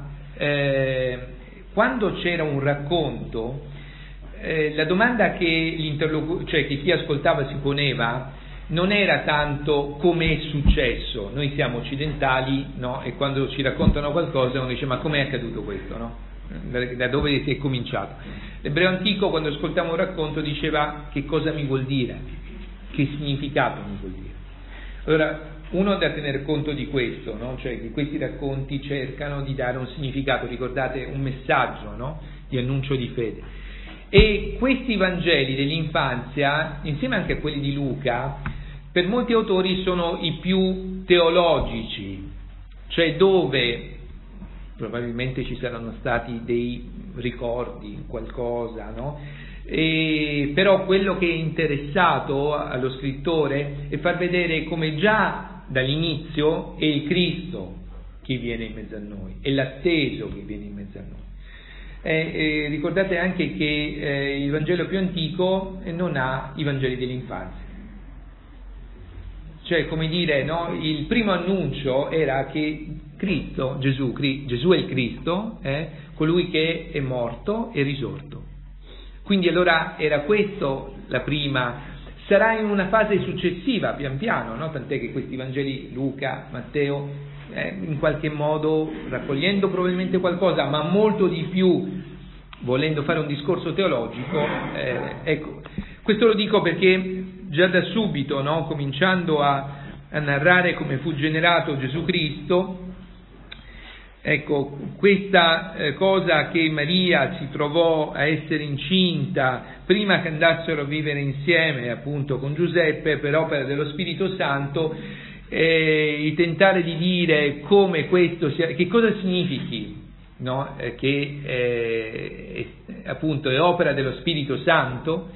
quando c'era un racconto, la domanda che che chi ascoltava si poneva non era tanto come è successo. Noi siamo occidentali, no? E quando ci raccontano qualcosa uno dice: ma com'è accaduto questo, no? Da dove si è cominciato? L'ebreo antico, quando ascoltava un racconto, diceva: che cosa mi vuol dire? Che significato mi vuol dire? Allora, uno da tener conto di questo, no? Cioè che questi racconti cercano di dare un significato, ricordate, un messaggio, no? Di annuncio di fede. E questi Vangeli dell'infanzia, insieme anche a quelli di Luca, per molti autori sono i più teologici, cioè dove probabilmente ci saranno stati dei ricordi, qualcosa, no? Però quello che è interessato allo scrittore è far vedere come già dall'inizio è il Cristo che viene in mezzo a noi, è l'atteso che viene in mezzo a noi. Ricordate anche che il Vangelo più antico non ha i Vangeli dell'infanzia, cioè, come dire, no? Il primo annuncio era che Gesù è il Cristo, colui che è morto e risorto. Quindi allora era questo la prima, sarà in una fase successiva, pian piano, no? Tant'è che questi Vangeli, Luca, Matteo, in qualche modo raccogliendo probabilmente qualcosa, ma molto di più volendo fare un discorso teologico, ecco, questo lo dico perché già da subito, no? Cominciando a narrare come fu generato Gesù Cristo, ecco, questa cosa che Maria si trovò a essere incinta prima che andassero a vivere insieme appunto con Giuseppe per opera dello Spirito Santo, il tentare di dire come questo sia, che cosa significhi, no? Che appunto è opera dello Spirito Santo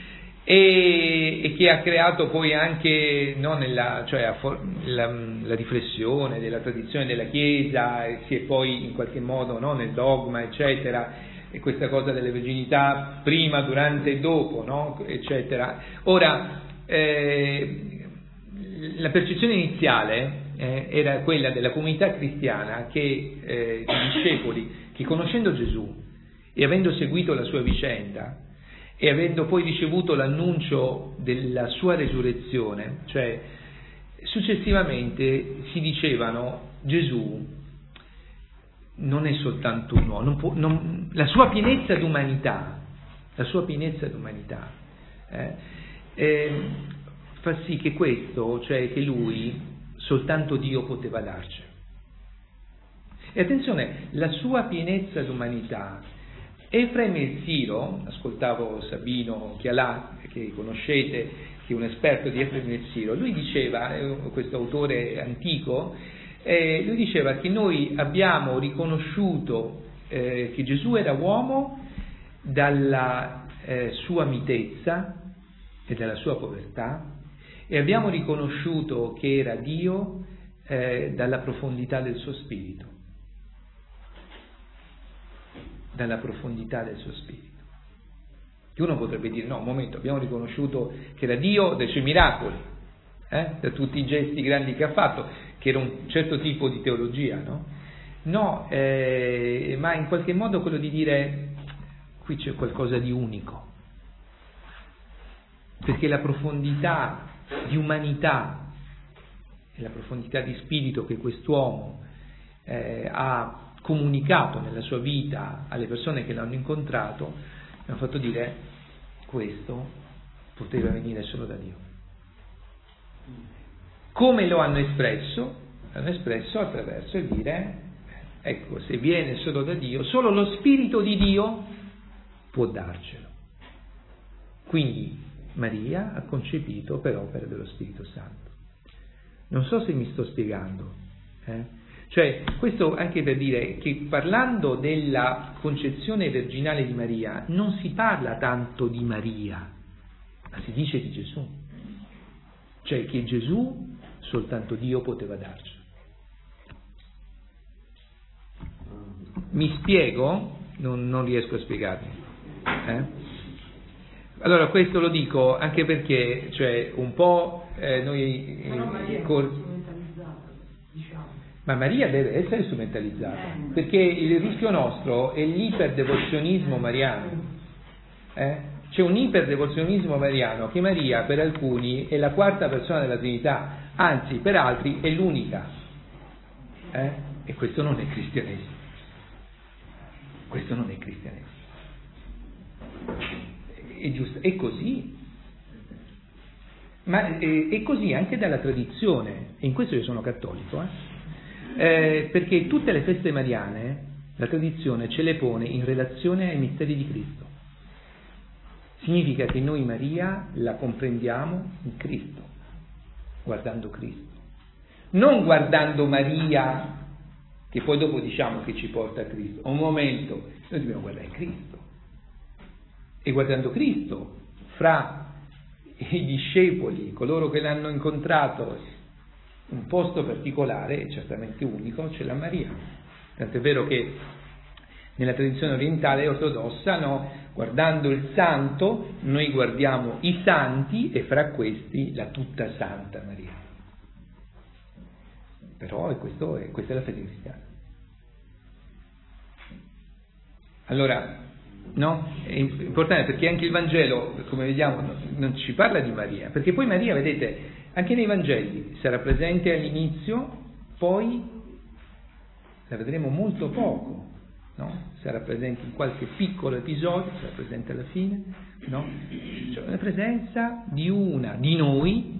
e che ha creato poi anche, no, la riflessione della tradizione della Chiesa, e si è poi in qualche modo, no, nel dogma eccetera, e questa cosa delle virginità prima, durante e dopo, no, eccetera. Ora la percezione iniziale era quella della comunità cristiana che i discepoli che, conoscendo Gesù e avendo seguito la sua vicenda e avendo poi ricevuto l'annuncio della sua resurrezione, cioè successivamente si dicevano: Gesù non è soltanto un uomo, la sua pienezza d'umanità, fa sì che questo, cioè che lui soltanto Dio poteva darcelo. E attenzione, la sua pienezza d'umanità. Efrem il Siro, ascoltavo Sabino Chialà, che conoscete, che è un esperto di Efrem il Siro, lui diceva, questo autore antico, lui diceva che noi abbiamo riconosciuto che Gesù era uomo dalla sua mitezza e dalla sua povertà, e abbiamo riconosciuto che era Dio dalla profondità del suo spirito. Dalla profondità del suo spirito. Che uno potrebbe dire: no, un momento, abbiamo riconosciuto che era Dio dai suoi miracoli, da tutti i gesti grandi che ha fatto, che era un certo tipo di teologia, no? No, ma in qualche modo quello di dire: qui c'è qualcosa di unico, perché la profondità di umanità e la profondità di spirito che quest'uomo ha comunicato nella sua vita alle persone che l'hanno incontrato, mi hanno fatto dire: questo poteva venire solo da Dio. Come lo hanno espresso? L'hanno espresso attraverso il dire: ecco, se viene solo da Dio, solo lo Spirito di Dio può darcelo. Quindi Maria ha concepito per opera dello Spirito Santo. Non so se mi sto spiegando, Cioè, questo anche per dire che, parlando della concezione virginale di Maria, non si parla tanto di Maria, ma si dice di Gesù. Cioè che Gesù soltanto Dio poteva darci. Mi spiego? Non riesco a spiegarmi. Allora, questo lo dico anche perché, cioè, un po' Ma Maria deve essere strumentalizzata, perché il rischio nostro è l'iperdevozionismo mariano. C'è un iperdevozionismo mariano che Maria per alcuni è la quarta persona della Trinità, anzi per altri è l'unica. E questo non è cristianesimo. Questo non è cristianesimo. È giusto, è così. Ma è così anche dalla tradizione, e in questo io sono cattolico, perché tutte le feste mariane la tradizione ce le pone in relazione ai misteri di Cristo. Significa che noi Maria la comprendiamo in Cristo, guardando Cristo, non guardando Maria che poi dopo diciamo che ci porta a Cristo. Un momento, noi dobbiamo guardare Cristo, e guardando Cristo fra i discepoli, coloro che l'hanno incontrato, un posto particolare e certamente unico ce l'ha Maria. Tant'è vero che nella tradizione orientale ortodossa, guardando il santo, noi guardiamo i santi e fra questi la tutta santa Maria. Però questa è la fede cristiana. Allora, è importante, perché anche il Vangelo, come vediamo, non ci parla di Maria, perché poi Maria, vedete, anche nei Vangeli sarà presente all'inizio, poi la vedremo molto poco, sarà presente in qualche piccolo episodio, sarà presente alla fine, cioè la presenza di una di noi,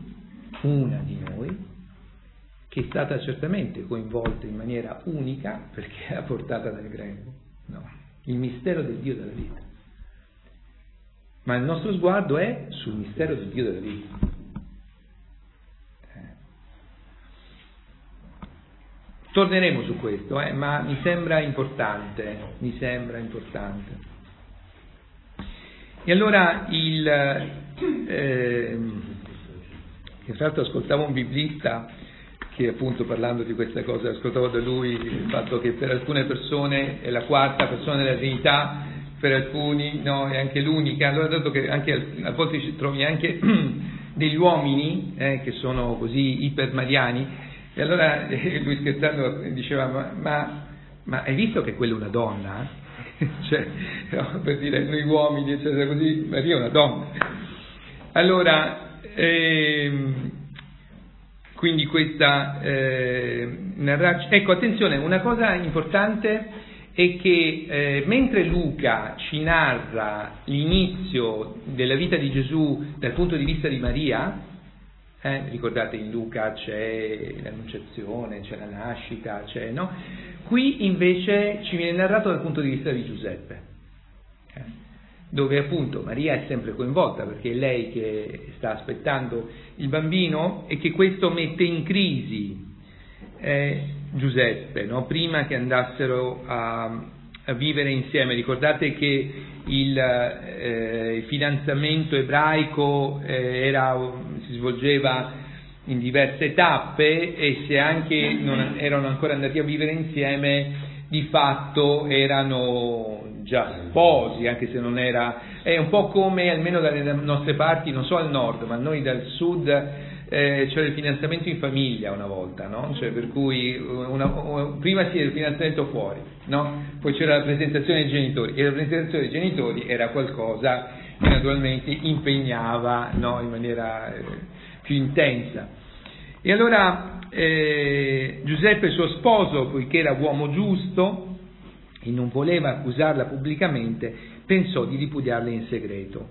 che è stata certamente coinvolta in maniera unica, perché è portata dal grembo, il mistero del Dio della vita. Ma il nostro sguardo è sul mistero del Dio della vita. Torneremo su questo, ma mi sembra importante. E allora che tra l'altro ascoltavo un biblista che, appunto, parlando di questa cosa, ascoltavo da lui il fatto che per alcune persone è la quarta persona della Trinità, per alcuni è anche l'unica. Allora, dato che anche a volte ci trovi anche degli uomini che sono così ipermariani, E allora lui scherzando diceva, ma hai visto che quella è una donna? Cioè, no, per dire, noi uomini, eccetera, così, Maria è una donna. Allora, quindi questa ecco, attenzione, una cosa importante è che mentre Luca ci narra l'inizio della vita di Gesù dal punto di vista di Maria, ricordate in Luca c'è l'annunciazione, c'è la nascita, c'è, no? Qui invece ci viene narrato dal punto di vista di Giuseppe, dove appunto Maria è sempre coinvolta perché è lei che sta aspettando il bambino e che questo mette in crisi Giuseppe, no? Prima che andassero a vivere insieme. Ricordate che il fidanzamento ebraico si svolgeva in diverse tappe e se anche non erano ancora andati a vivere insieme, di fatto erano già sposi, anche se non era. È un po' come, almeno dalle nostre parti, non so al nord, ma noi dal sud c'era il fidanzamento in famiglia una volta, no? Cioè, per cui prima c'era il fidanzamento fuori, no? Poi c'era la presentazione dei genitori e la presentazione dei genitori era qualcosa che naturalmente impegnava, no? In maniera più intensa. E allora Giuseppe, suo sposo, poiché era uomo giusto e non voleva accusarla pubblicamente, pensò di ripudiarla in segreto.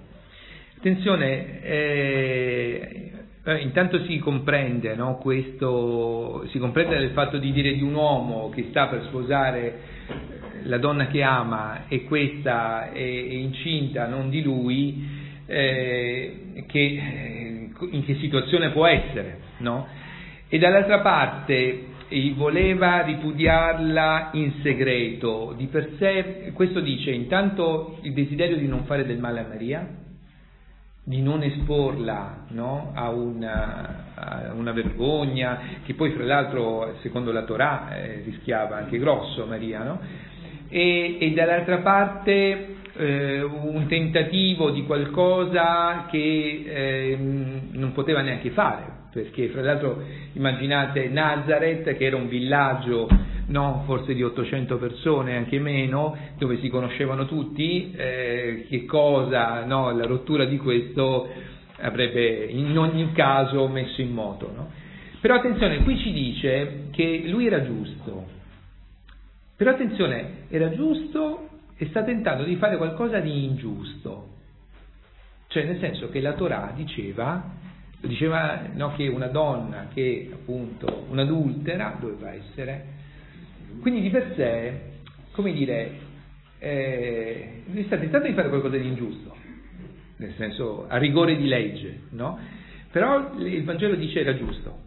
Attenzione, intanto si comprende, no? Questo si comprende del fatto di dire di un uomo che sta per sposare la donna che ama e questa è incinta non di lui, in che situazione può essere, no? E dall'altra parte voleva ripudiarla in segreto. Di per sé questo dice intanto il desiderio di non fare del male a Maria, di non esporla, no? a una vergogna che poi fra l'altro secondo la Torah rischiava anche grosso Maria, no? E dall'altra parte un tentativo di qualcosa che non poteva neanche fare, perché fra l'altro immaginate Nazareth, che era un villaggio, no, forse di 800 persone, anche meno, dove si conoscevano tutti, che cosa, no, la rottura di questo avrebbe in ogni caso messo in moto, no? Però attenzione, qui ci dice che lui era giusto, però attenzione, era giusto e sta tentando di fare qualcosa di ingiusto, cioè nel senso che la Torah diceva no, che una donna che appunto un'adultera doveva essere, quindi di per sé, come dire, lui sta tentando di fare qualcosa di ingiusto, nel senso a rigore di legge, no? Però il Vangelo dice era giusto.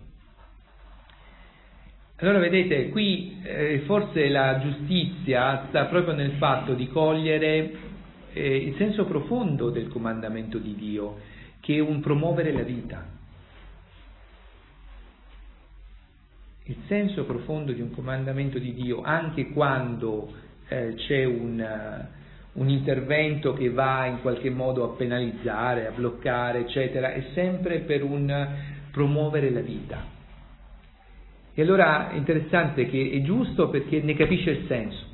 Allora vedete, qui forse la giustizia sta proprio nel fatto di cogliere il senso profondo del comandamento di Dio, che è un promuovere la vita. Il senso profondo di un comandamento di Dio, anche quando c'è un intervento che va in qualche modo a penalizzare, a bloccare, eccetera, è sempre per un promuovere la vita. E allora è interessante che è giusto perché ne capisce il senso.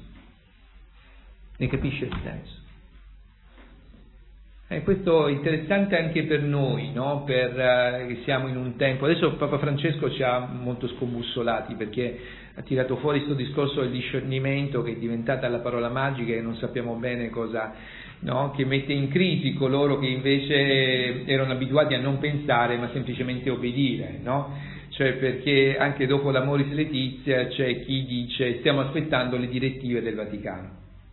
Questo è interessante anche per noi, no? Che siamo in un tempo. Adesso Papa Francesco ci ha molto scombussolati perché ha tirato fuori questo discorso del discernimento che è diventata la parola magica e non sappiamo bene cosa, no? Che mette in crisi coloro che invece erano abituati a non pensare ma semplicemente obbedire, no? Cioè perché anche dopo l'Amoris Laetitia c'è chi dice stiamo aspettando le direttive del Vaticano.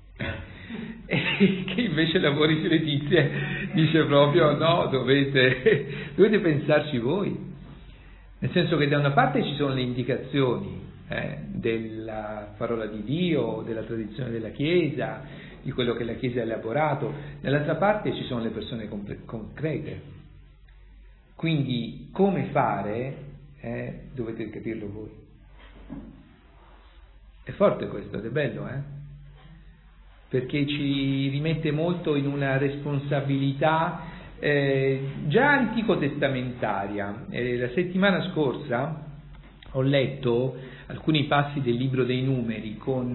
E che invece l'Amoris Laetitia dice proprio no, dovete pensarci voi, nel senso che da una parte ci sono le indicazioni della parola di Dio, della tradizione della Chiesa, di quello che la Chiesa ha elaborato, dall'altra parte ci sono le persone concrete, quindi come fare dovete capirlo voi. È forte questo, ed è bello, perché ci rimette molto in una responsabilità già antico-testamentaria. La settimana scorsa ho letto alcuni passi del libro dei Numeri con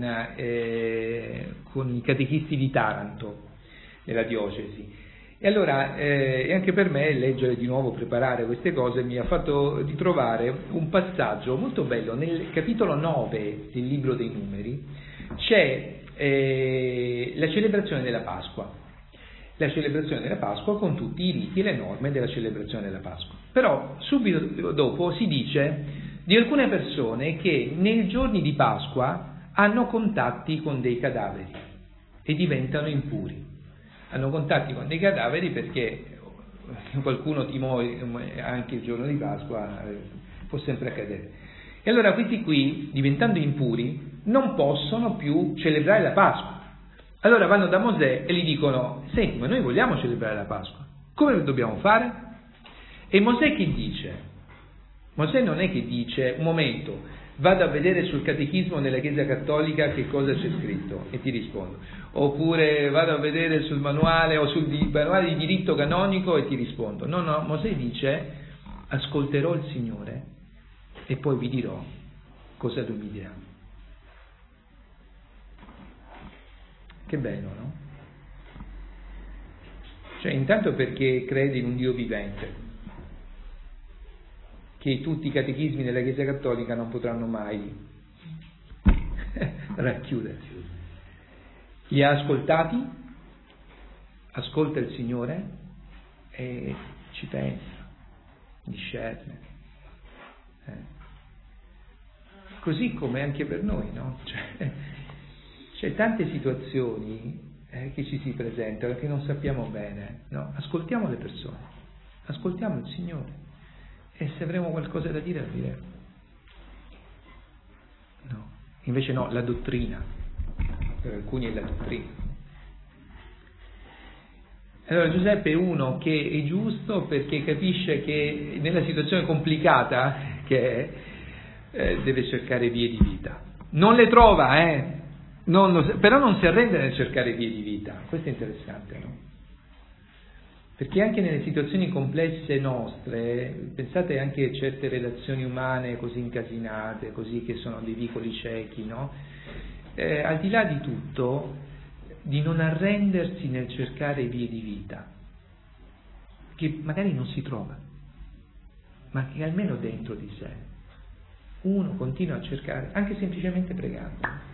i catechisti di Taranto, nella diocesi. E allora, e anche per me leggere di nuovo, preparare queste cose, mi ha fatto ritrovare un passaggio molto bello. Nel capitolo 9 del libro dei Numeri c'è la celebrazione della Pasqua. La celebrazione della Pasqua con tutti i riti e le norme della celebrazione della Pasqua. Però subito dopo si dice di alcune persone che nei giorni di Pasqua hanno contatti con dei cadaveri e diventano impuri. Hanno contatti con dei cadaveri perché qualcuno ti muore anche il giorno di Pasqua, può sempre accadere. E allora questi qui, diventando impuri, non possono più celebrare la Pasqua. Allora vanno da Mosè e gli dicono: senti, ma noi vogliamo celebrare la Pasqua, come dobbiamo fare? E Mosè che dice? Mosè non è che dice: un momento, vado a vedere sul catechismo della Chiesa Cattolica che cosa c'è scritto e ti rispondo, oppure vado a vedere sul manuale o sul manuale di diritto canonico e ti rispondo. No, Mosè dice: ascolterò il Signore e poi vi dirò cosa lui mi dirà. Che bello, no? Cioè, intanto perché crede in un Dio vivente, che tutti i catechismi della Chiesa Cattolica non potranno mai racchiudersi. Li ha ascoltati, ascolta il Signore e ci pensa, discerne. Così come anche per noi, no? C'è tante situazioni che ci si presentano che non sappiamo bene, no? Ascoltiamo le persone, ascoltiamo il Signore. E se avremo qualcosa da dire, la diremo. No, invece no, la dottrina. Per alcuni è la dottrina. Allora Giuseppe è uno che è giusto perché capisce che nella situazione complicata che è, deve cercare vie di vita. Non le trova, però non si arrende nel cercare vie di vita. Questo è interessante, no? Perché anche nelle situazioni complesse nostre, pensate anche a certe relazioni umane così incasinate, così che sono dei vicoli ciechi, no? Al di là di tutto, di non arrendersi nel cercare vie di vita, che magari non si trova, ma che almeno dentro di sé uno continua a cercare, anche semplicemente pregando.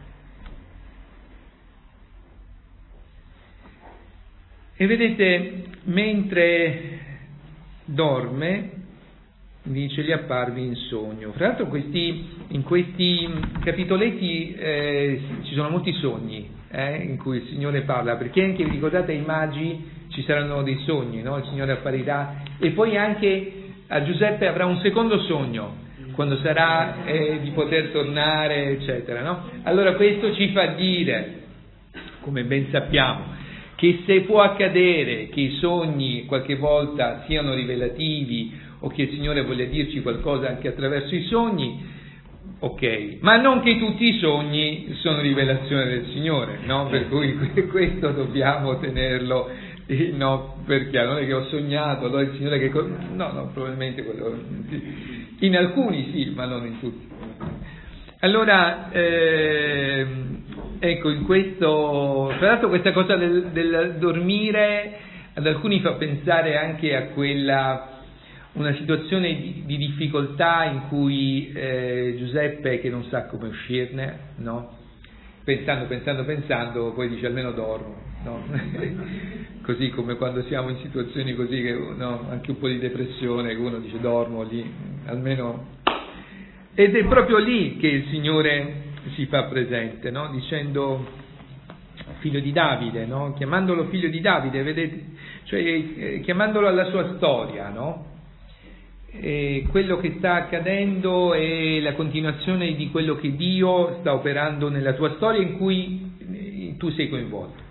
E vedete, mentre dorme, dice, gli apparvi in sogno. Fra l'altro in questi capitoletti ci sono molti sogni in cui il Signore parla, perché anche, vi ricordate, ai magi ci saranno dei sogni, no? Il Signore apparirà, e poi anche a Giuseppe avrà un secondo sogno, quando sarà di poter tornare, eccetera, no? Allora questo ci fa dire, come ben sappiamo, che se può accadere che i sogni qualche volta siano rivelativi o che il Signore voglia dirci qualcosa anche attraverso i sogni, ok, ma non che tutti i sogni sono rivelazione del Signore, no? Per cui questo dobbiamo tenerlo, no, perché non è che ho sognato, allora il Signore che... No, probabilmente quello... In alcuni sì, ma non in tutti. Allora, ecco, in questo, tra l'altro questa cosa del dormire ad alcuni fa pensare anche a una situazione di difficoltà in cui Giuseppe, che non sa come uscirne, no? Pensando, poi dice: almeno dormo, no? Così come quando siamo in situazioni così, che no, anche un po' di depressione, che uno dice: dormo lì, almeno... Ed è proprio lì che il Signore si fa presente, no? Dicendo figlio di Davide, no? Chiamandolo figlio di Davide, vedete? Cioè chiamandolo alla sua storia, no? E quello che sta accadendo è la continuazione di quello che Dio sta operando nella tua storia, in cui tu sei coinvolto.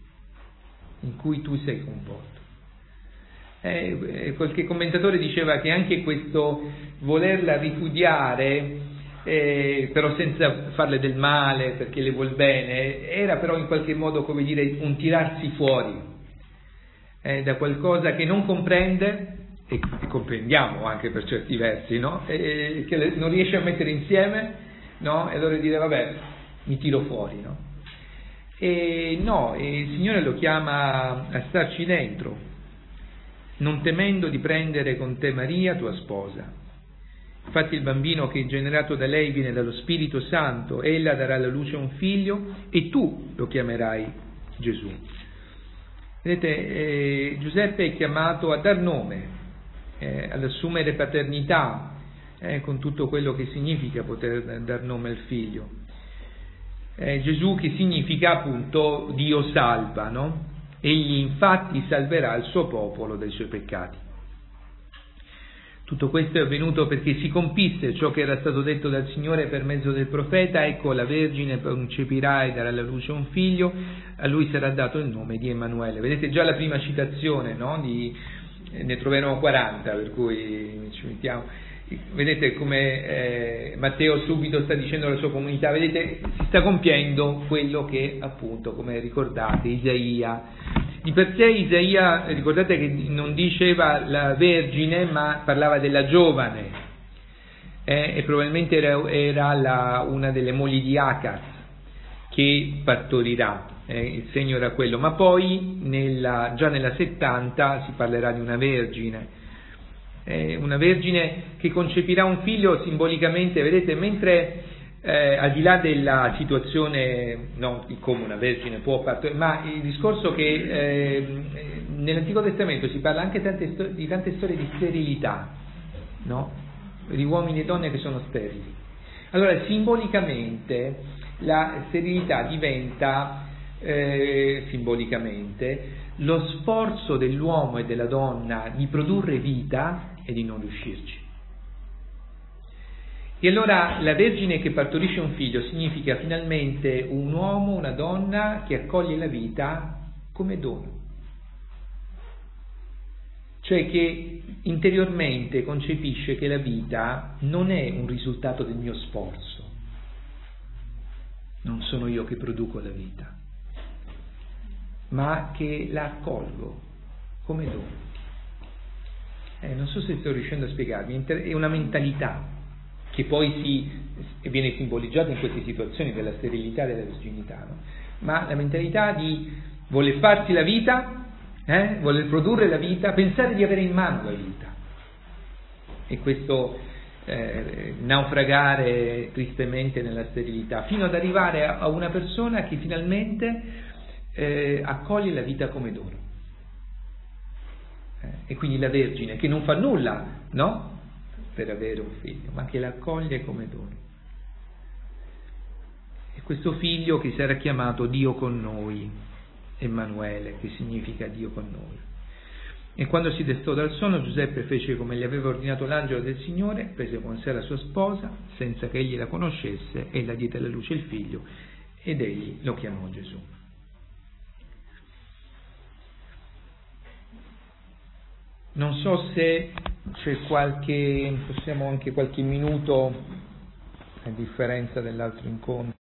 Qualche commentatore diceva che anche questo volerla ripudiare, però senza farle del male, perché le vuol bene, era però in qualche modo, come dire, un tirarsi fuori da qualcosa che non comprende e comprendiamo anche per certi versi, no? Che non riesce a mettere insieme, no? E allora dire vabbè, mi tiro fuori, no? E no, il Signore lo chiama a starci dentro, non temendo di prendere con te Maria, tua sposa. Infatti il bambino che è generato da lei viene dallo Spirito Santo, ella darà alla luce un figlio e tu lo chiamerai Gesù. Vedete, Giuseppe è chiamato a dar nome, ad assumere paternità, con tutto quello che significa poter dar nome al figlio. Gesù, che significa appunto Dio salva, no? Egli infatti salverà il suo popolo dai suoi peccati. Tutto questo è avvenuto perché si compisse ciò che era stato detto dal Signore per mezzo del profeta: ecco, la Vergine concepirà e darà alla luce un figlio, a lui sarà dato il nome di Emanuele. Vedete già la prima citazione, no? Ne troveremo 40, per cui ci mettiamo. Vedete come Matteo subito sta dicendo alla sua comunità, vedete, si sta compiendo quello che appunto, come ricordate, Isaia. Di per sé Isaia, ricordate che non diceva la Vergine, ma parlava della giovane, e probabilmente era una delle mogli di Acaz che partorirà, il segno era quello, ma poi già nella 70 si parlerà di una vergine che concepirà un figlio simbolicamente, vedete, mentre al di là della situazione, no, di come una vergine può partorire, ma il discorso che nell'Antico Testamento si parla anche di tante storie di sterilità, no? Di uomini e donne che sono sterili. Allora simbolicamente la sterilità diventa simbolicamente lo sforzo dell'uomo e della donna di produrre vita e di non riuscirci. E allora la Vergine che partorisce un figlio significa finalmente un uomo, una donna che accoglie la vita come dono, cioè che interiormente concepisce che la vita non è un risultato del mio sforzo, non sono io che produco la vita, ma che la accolgo come dono. Non so se sto riuscendo a spiegarmi, è una mentalità che poi viene simboleggiata in queste situazioni della sterilità e della virginità, no? Ma la mentalità di voler farsi la vita, voler produrre la vita, pensare di avere in mano la vita, e questo naufragare tristemente nella sterilità, fino ad arrivare a una persona che finalmente accoglie la vita come dono. E quindi la Vergine che non fa nulla, no? Per avere un figlio, ma che l'accoglie come dono. E questo figlio che sarà chiamato Dio con noi, Emanuele, che significa Dio con noi. E quando si destò dal sonno, Giuseppe fece come gli aveva ordinato l'angelo del Signore, prese con sé la sua sposa, senza che egli la conoscesse, e la diede alla luce il figlio, ed egli lo chiamò Gesù. Non so se c'è possiamo anche qualche minuto, a differenza dell'altro incontro.